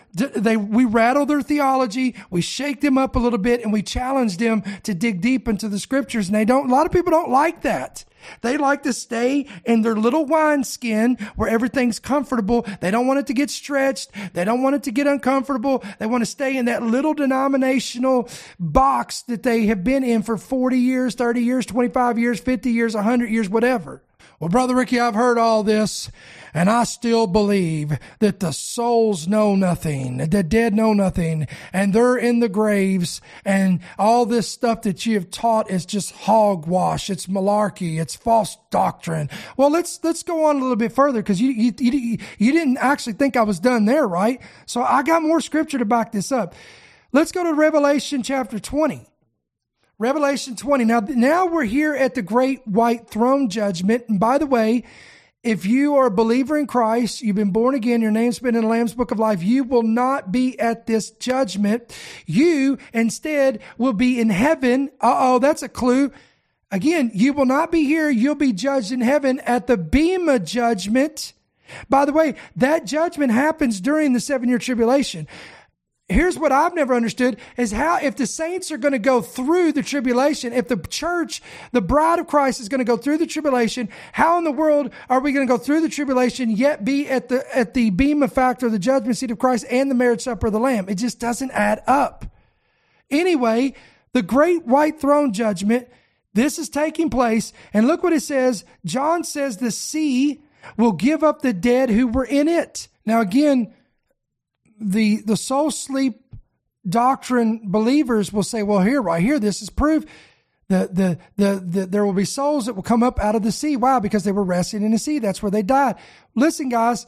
theology. We shake them up a little bit and we challenge them to dig deep into the scriptures. And a lot of people don't like that. They like to stay in their little wineskin where everything's comfortable. They don't want it to get stretched. They don't want it to get uncomfortable. They want to stay in that little denominational box that they have been in for 40 years, 30 years, 25 years, 50 years, 100 years, whatever. Well, Brother Ricky, I've heard all this, and I still believe that the souls know nothing, the dead know nothing, and they're in the graves, and all this stuff that you have taught is just hogwash. It's malarkey. It's false doctrine. Well, let's go on a little bit further, because you didn't actually think I was done there, right? So I got more scripture to back this up. Let's go to Revelation chapter 20. Revelation 20. Now we're here at the great white throne judgment. And by the way, if you are a believer in Christ, you've been born again, your name's been in the Lamb's Book of Life, you will not be at this judgment. You instead will be in heaven. That's a clue. Again, you will not be here. You'll be judged in heaven at the Bema judgment. By the way, that judgment happens during the 7-year tribulation. Here's what I've never understood is how, if the saints are going to go through the tribulation, if the church, the bride of Christ is going to go through the tribulation, how in the world are we going to go through the tribulation yet be at the Bema factor, the judgment seat of Christ and the marriage supper of the Lamb? It just doesn't add up. Anyway, the great white throne judgment, this is taking place. And look what it says. John says the sea will give up the dead who were in it. Now again, the soul sleep doctrine believers will say, well, right here, this is proof that there will be souls that will come up out of the sea. Why? Because they were resting in the sea. That's where they died. Listen, guys,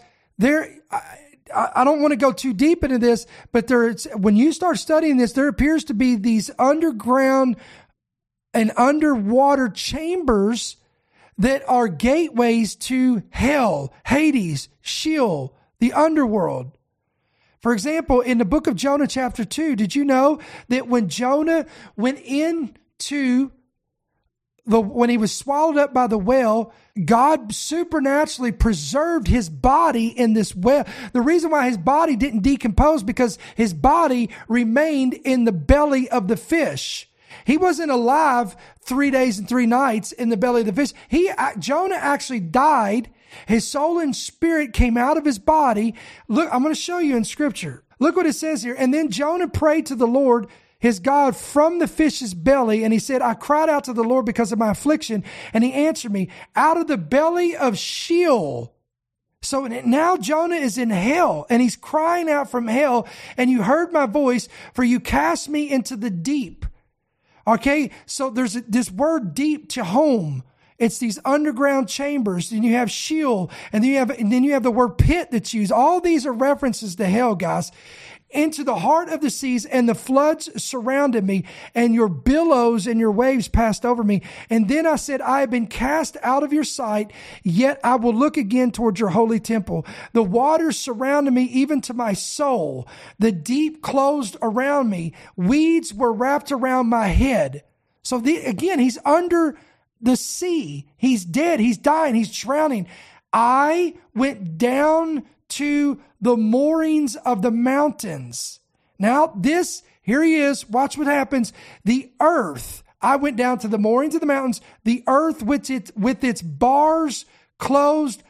I don't want to go too deep into this, but when you start studying this, there appears to be these underground and underwater chambers that are gateways to hell, Hades, Sheol, the underworld. For example, in the book of Jonah chapter 2, did you know that when Jonah went into when he was swallowed up by the whale, God supernaturally preserved his body in this whale. The reason why his body didn't decompose because his body remained in the belly of the fish. He wasn't alive 3 days and 3 nights in the belly of the fish. Jonah actually died. His soul and spirit came out of his body. Look, I'm going to show you in scripture. Look what it says here. And then Jonah prayed to the Lord, his God, from the fish's belly. And he said, I cried out to the Lord because of my affliction. And he answered me out of the belly of Sheol. So now Jonah is in hell and he's crying out from hell. And you heard my voice, for you cast me into the deep. Okay. So there's this word deep, to home. It's these underground chambers, and you have Sheol, and then you have the word pit that's used. All these are references to hell, guys. Into the heart of the seas, and the floods surrounded me, and your billows and your waves passed over me. And then I said, I have been cast out of your sight, yet I will look again toward your holy temple. The waters surrounded me, even to my soul. The deep closed around me. Weeds were wrapped around my head. So again, he's under the sea. He's dead. He's dying. He's drowning. I went down to the moorings of the mountains. Now here he is. Watch what happens. The earth. I went down to the moorings of the mountains. The earth with its bars closed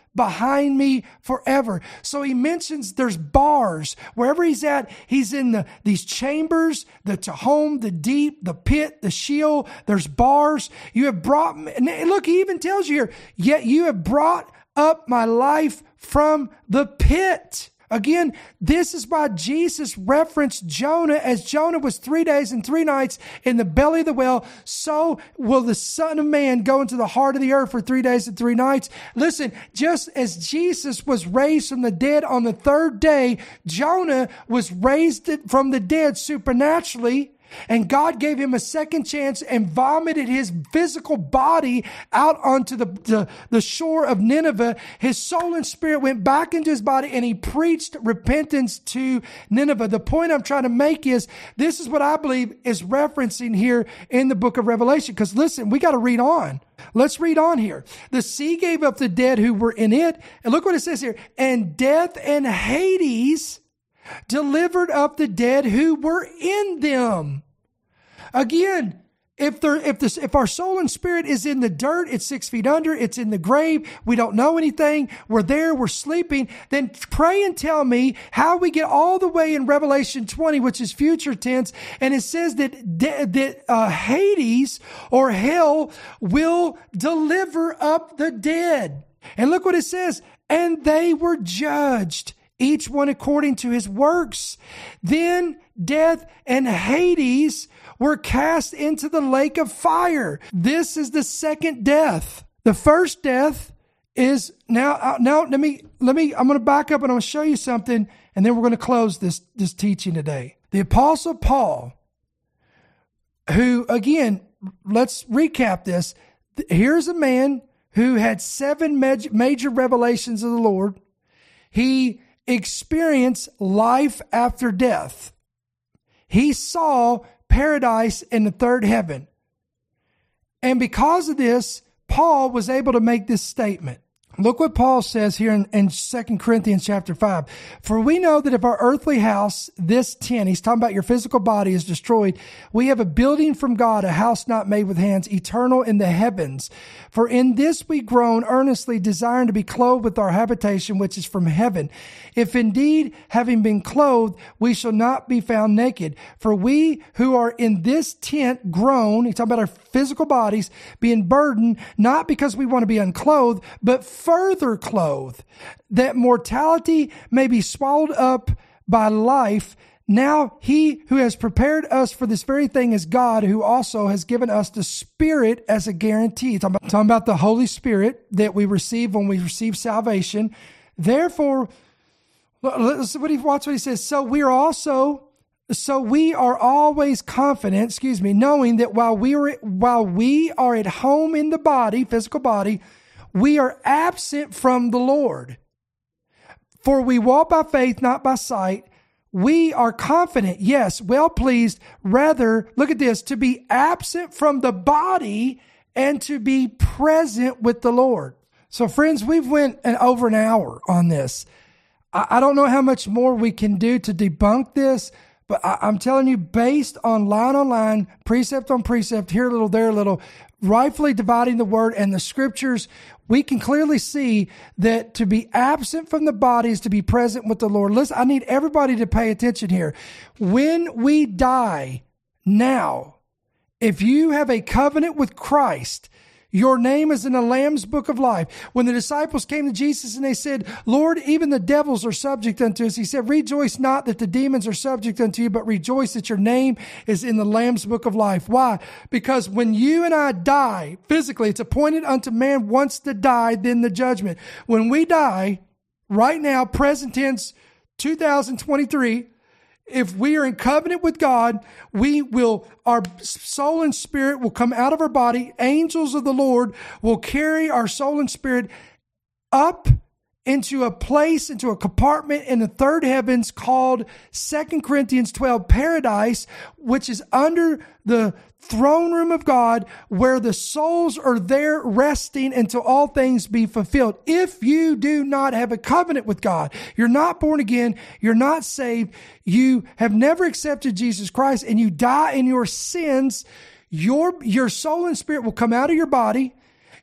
behind me forever. So he mentions there's bars. Wherever he's at, he's in these chambers, the Tehom, the deep, the pit, the Sheol. There's bars. You have brought me. And look, he even tells you here, yet you have brought up my life from the pit. Again, this is why Jesus referenced Jonah, as Jonah was 3 days and 3 nights in the belly of the whale, so will the Son of Man go into the heart of the earth for 3 days and 3 nights. Listen, just as Jesus was raised from the dead on the 3rd day, Jonah was raised from the dead supernaturally. And God gave him a second chance and vomited his physical body out onto the shore of Nineveh. His soul and spirit went back into his body and he preached repentance to Nineveh. The point I'm trying to make is this is what I believe is referencing here in the book of Revelation. Because listen, we got to read on. Let's read on here. The sea gave up the dead who were in it. And look what it says here. And death and Hades delivered up the dead who were in them. Again, if our soul and spirit is in the dirt, it's 6 feet under, it's in the grave, we don't know anything, we're there, we're sleeping, then pray and tell me how we get all the way in Revelation 20, which is future tense, and it says that Hades or hell will deliver up the dead. And look what it says, and they were judged, each one according to his works. Then death and Hades were cast into the lake of fire. This is the second death. The first death is now let me, I'm going to back up and I'm going to show you something, and then we're going to close this teaching today. The Apostle Paul, who, again, let's recap this. Here's a man who had 7 major revelations of the Lord. He experienced life after death. He saw paradise in the 3rd heaven. And because of this, Paul was able to make this statement. Look what Paul says here in 2 Corinthians chapter 5. For we know that if our earthly house, this tent, he's talking about your physical body, is destroyed, we have a building from God, a house not made with hands, eternal in the heavens. For in this we groan earnestly, desiring to be clothed with our habitation, which is from heaven. If indeed, having been clothed, we shall not be found naked. For we who are in this tent groan, he's talking about our physical bodies, being burdened, not because we want to be unclothed, but further clothed, that mortality may be swallowed up by life. Now he who has prepared us for this very thing is God, who also has given us the Spirit as a guarantee. Talking about the Holy Spirit that we receive when we receive salvation. Therefore, watch what he says. So we are always confident, knowing that while we are at home in the body, physical body, we are absent from the Lord. For we walk by faith, not by sight. We are confident, yes, well pleased, rather, look at this, to be absent from the body and to be present with the Lord. So friends, we've went over an hour on this. I don't know how much more we can do to debunk this, but I'm telling you, based on line, precept on precept, here a little, there a little, rightfully dividing the word and the scriptures, we can clearly see that to be absent from the body is to be present with the Lord. Listen, I need everybody to pay attention here. When we die now, if you have a covenant with Christ, your name is in the Lamb's book of life. When the disciples came to Jesus and they said, Lord, even the devils are subject unto us. He said, rejoice not that the demons are subject unto you, but rejoice that your name is in the Lamb's book of life. Why? Because when you and I die, physically, it's appointed unto man once to die, then the judgment. When we die, right now, present tense, 2023, if we are in covenant with God, our soul and spirit will come out of our body. Angels of the Lord will carry our soul and spirit up into a place, into a compartment in the 3rd heavens called 2 Corinthians 12 paradise, which is under the throne room of God, where the souls are there resting until all things be fulfilled. If you do not have a covenant with God, you're not born again, you're not saved, you have never accepted Jesus Christ, and you die in your sins, your soul and spirit will come out of your body.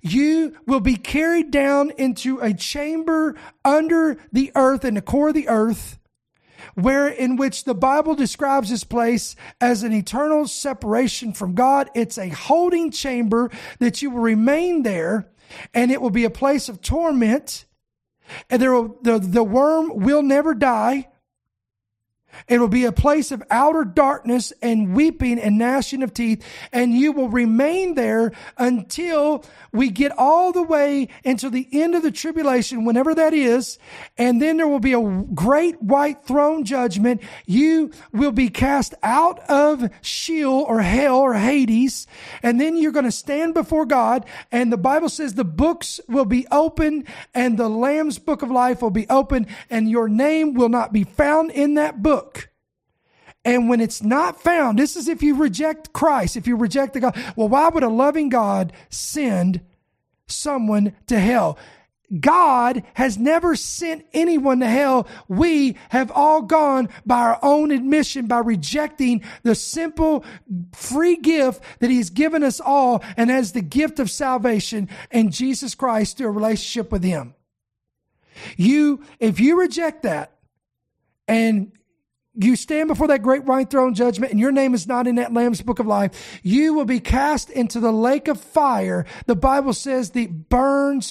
you will be carried down into a chamber under the earth, in the core of the earth, in which the Bible describes this place as an eternal separation from God. It's a holding chamber that you will remain there, and it will be a place of torment, and the worm will never die. It will be a place of outer darkness and weeping and gnashing of teeth, and you will remain there until we get all the way into the end of the tribulation, whenever that is, and then there will be a great white throne judgment. You will be cast out of Sheol or hell or Hades, and then you're going to stand before God, and the Bible says the books will be open, and the Lamb's book of life will be open, and your name will not be found in that book. And when it's not found, this is if you reject Christ, if you reject the God. Well, why would a loving God send someone to hell? God has never sent anyone to hell. We have all gone by our own admission, by rejecting the simple free gift that He's given us all, and as the gift of salvation in Jesus Christ through a relationship with Him. If you reject that, and you stand before that great white throne judgment, and your name is not in that Lamb's book of life, you will be cast into the lake of fire. The Bible says that burns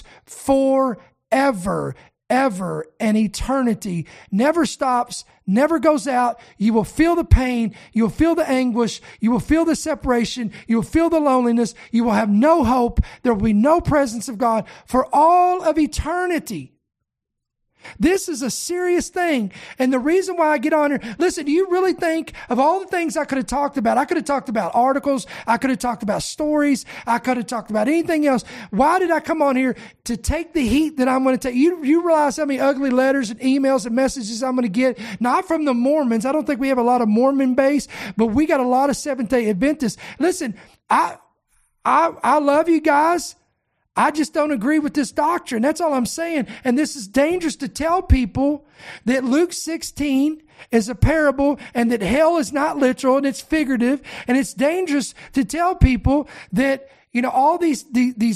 forever, ever, and eternity. Never stops, never goes out. You will feel the pain. You will feel the anguish. You will feel the separation. You will feel the loneliness. You will have no hope. There will be no presence of God for all of eternity. This is a serious thing. And the reason why I get on here, listen, do you really think of all the things I could have talked about? I could have talked about articles. I could have talked about stories. I could have talked about anything else. Why did I come on here to take the heat that I'm going to take? You realize how many ugly letters and emails and messages I'm going to get? Not from the Mormons. I don't think we have a lot of Mormon base, but we got a lot of Seventh-day Adventists. Listen, I love you guys. I just don't agree with this doctrine. That's all I'm saying. And this is dangerous to tell people that Luke 16 is a parable and that hell is not literal and it's figurative. And it's dangerous to tell people that, all these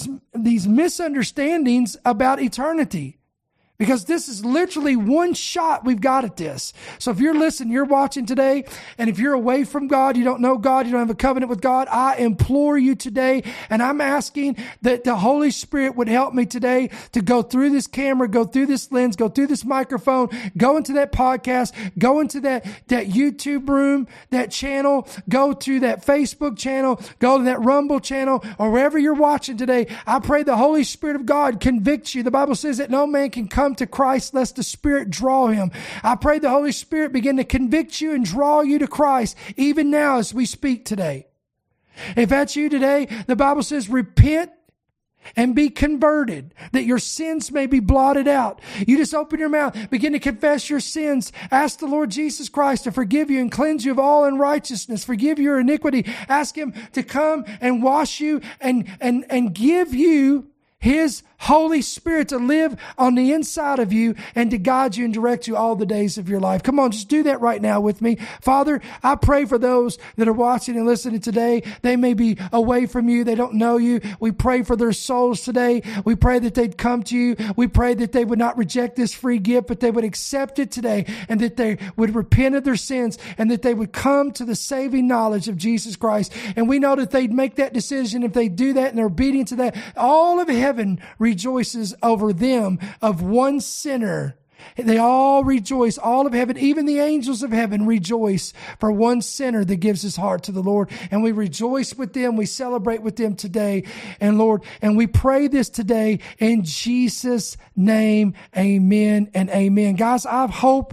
misunderstandings about eternity. Because this is literally one shot we've got at this. So if you're listening, you're watching today, and if you're away from God, you don't know God, you don't have a covenant with God, I implore you today, and I'm asking that the Holy Spirit would help me today to go through this camera, go through this lens, go through this microphone, go into that podcast, go into that YouTube room, that channel, go to that Facebook channel, go to that Rumble channel, or wherever you're watching today. I pray the Holy Spirit of God convicts you. The Bible says that no man can come to Christ lest the Spirit draw him. I pray the Holy Spirit begin to convict you and draw you to Christ even now as we speak today. If that's you today, the Bible says repent and be converted, that your sins may be blotted out. You just open your mouth, begin to confess your sins. Ask the Lord Jesus Christ to forgive you and cleanse you of all unrighteousness, forgive your iniquity. Ask Him to come and wash you and give you His Holy Spirit to live on the inside of you and to guide you and direct you all the days of your life. Come on, just do that right now with me. Father, I pray for those that are watching and listening today. They may be away from you. They don't know you. We pray for their souls today. We pray that they'd come to you. We pray that they would not reject this free gift, but they would accept it today, and that they would repent of their sins, and that they would come to the saving knowledge of Jesus Christ. And we know that they'd make that decision. If they do that and they're obedient to that, all of heaven rejoices over them of one sinner. They all rejoice, all of heaven, even the angels of heaven rejoice for one sinner that gives his heart to the Lord. And we rejoice with them. We celebrate with them today. And Lord, and we pray this today in Jesus' name. Amen and amen. Guys, I hope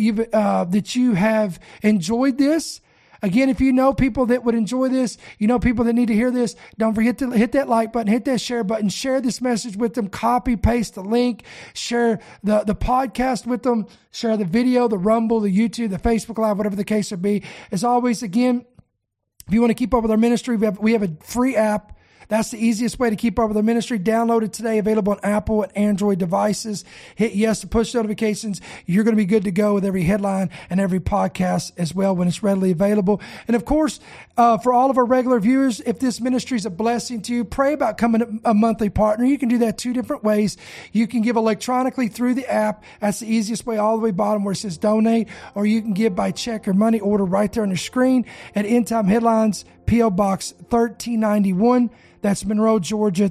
that you have enjoyed this. Again, if you know people that would enjoy this, you know people that need to hear this, don't forget to hit that like button, hit that share button, share this message with them, copy, paste the link, share the podcast with them, share the video, the Rumble, the YouTube, the Facebook Live, whatever the case would be. As always, again, if you want to keep up with our ministry, we have a free app That's the easiest way to keep up with our ministry. Download it today, available on Apple and Android devices. Hit yes to push notifications. You're going to be good to go with every headline and every podcast as well when it's readily available. And of course, for all of our regular viewers, if this ministry is a blessing to you, pray about becoming a monthly partner. You can do that two different ways. You can give electronically through the app. That's the easiest way, all the way bottom where it says donate, or you can give by check or money order right there on the screen at End Time Headlines, P.O. Box 1391. That's Monroe, Georgia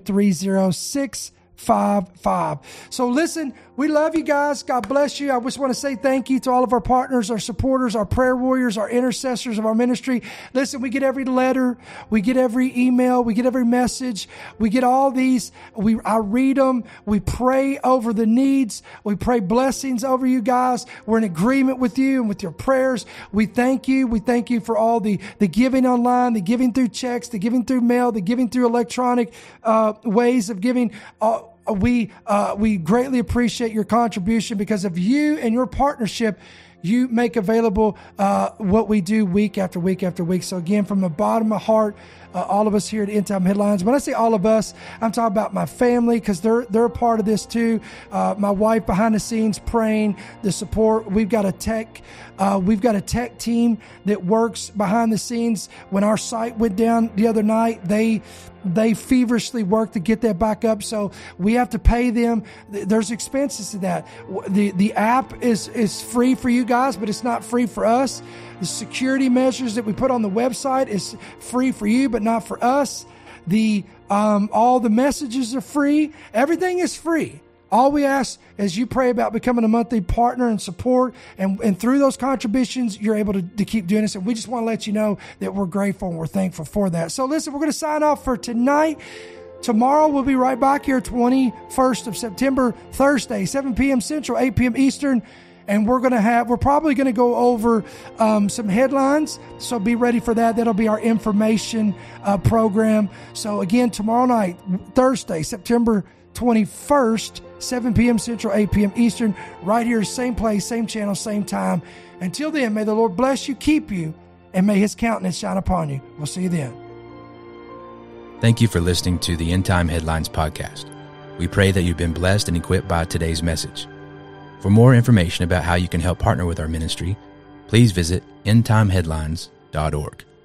30655. So listen, we love you guys. God bless you. I just want to say thank you to all of our partners, our supporters, our prayer warriors, our intercessors of our ministry. Listen, we get every letter, we get every email, we get every message, we get all these. I read them. We pray over the needs. We pray blessings over you guys. We're in agreement with you and with your prayers. We thank you. We thank you for all the giving online, the giving through checks, the giving through mail, the giving through electronic ways of giving. We greatly appreciate your contribution. Because of you and your partnership, you make available what we do week after week after week. So again, from the bottom of my heart, all of us here at End Time Headlines. When I say all of us, I'm talking about my family, because they're a part of this too. My wife behind the scenes praying, the support. We've got a tech team that works behind the scenes. When our site went down the other night, they feverishly work to get that back up. So we have to pay them. There's expenses to that. The app is free for you guys, but it's not free for us. The security measures that we put on the website is free for you, but not for us. All the messages are free. Everything is free. All we ask is you pray about becoming a monthly partner and support, and through those contributions, you're able to keep doing this. And we just want to let you know that we're grateful and we're thankful for that. So listen, we're going to sign off for tonight. Tomorrow, we'll be right back here, 21st of September, Thursday, 7 p.m. Central, 8 p.m. Eastern. And we're probably going to go over some headlines. So be ready for that. That'll be our information program. So again, tomorrow night, Thursday, September 21st, 7 p.m. Central, 8 p.m. Eastern, right here, same place, same channel, same time. Until then, may the Lord bless you, keep you, and may his countenance shine upon you. We'll see you then. Thank you for listening to the End Time Headlines podcast. We pray that you've been blessed and equipped by today's message. For more information about how you can help partner with our ministry, please visit endtimeheadlines.org.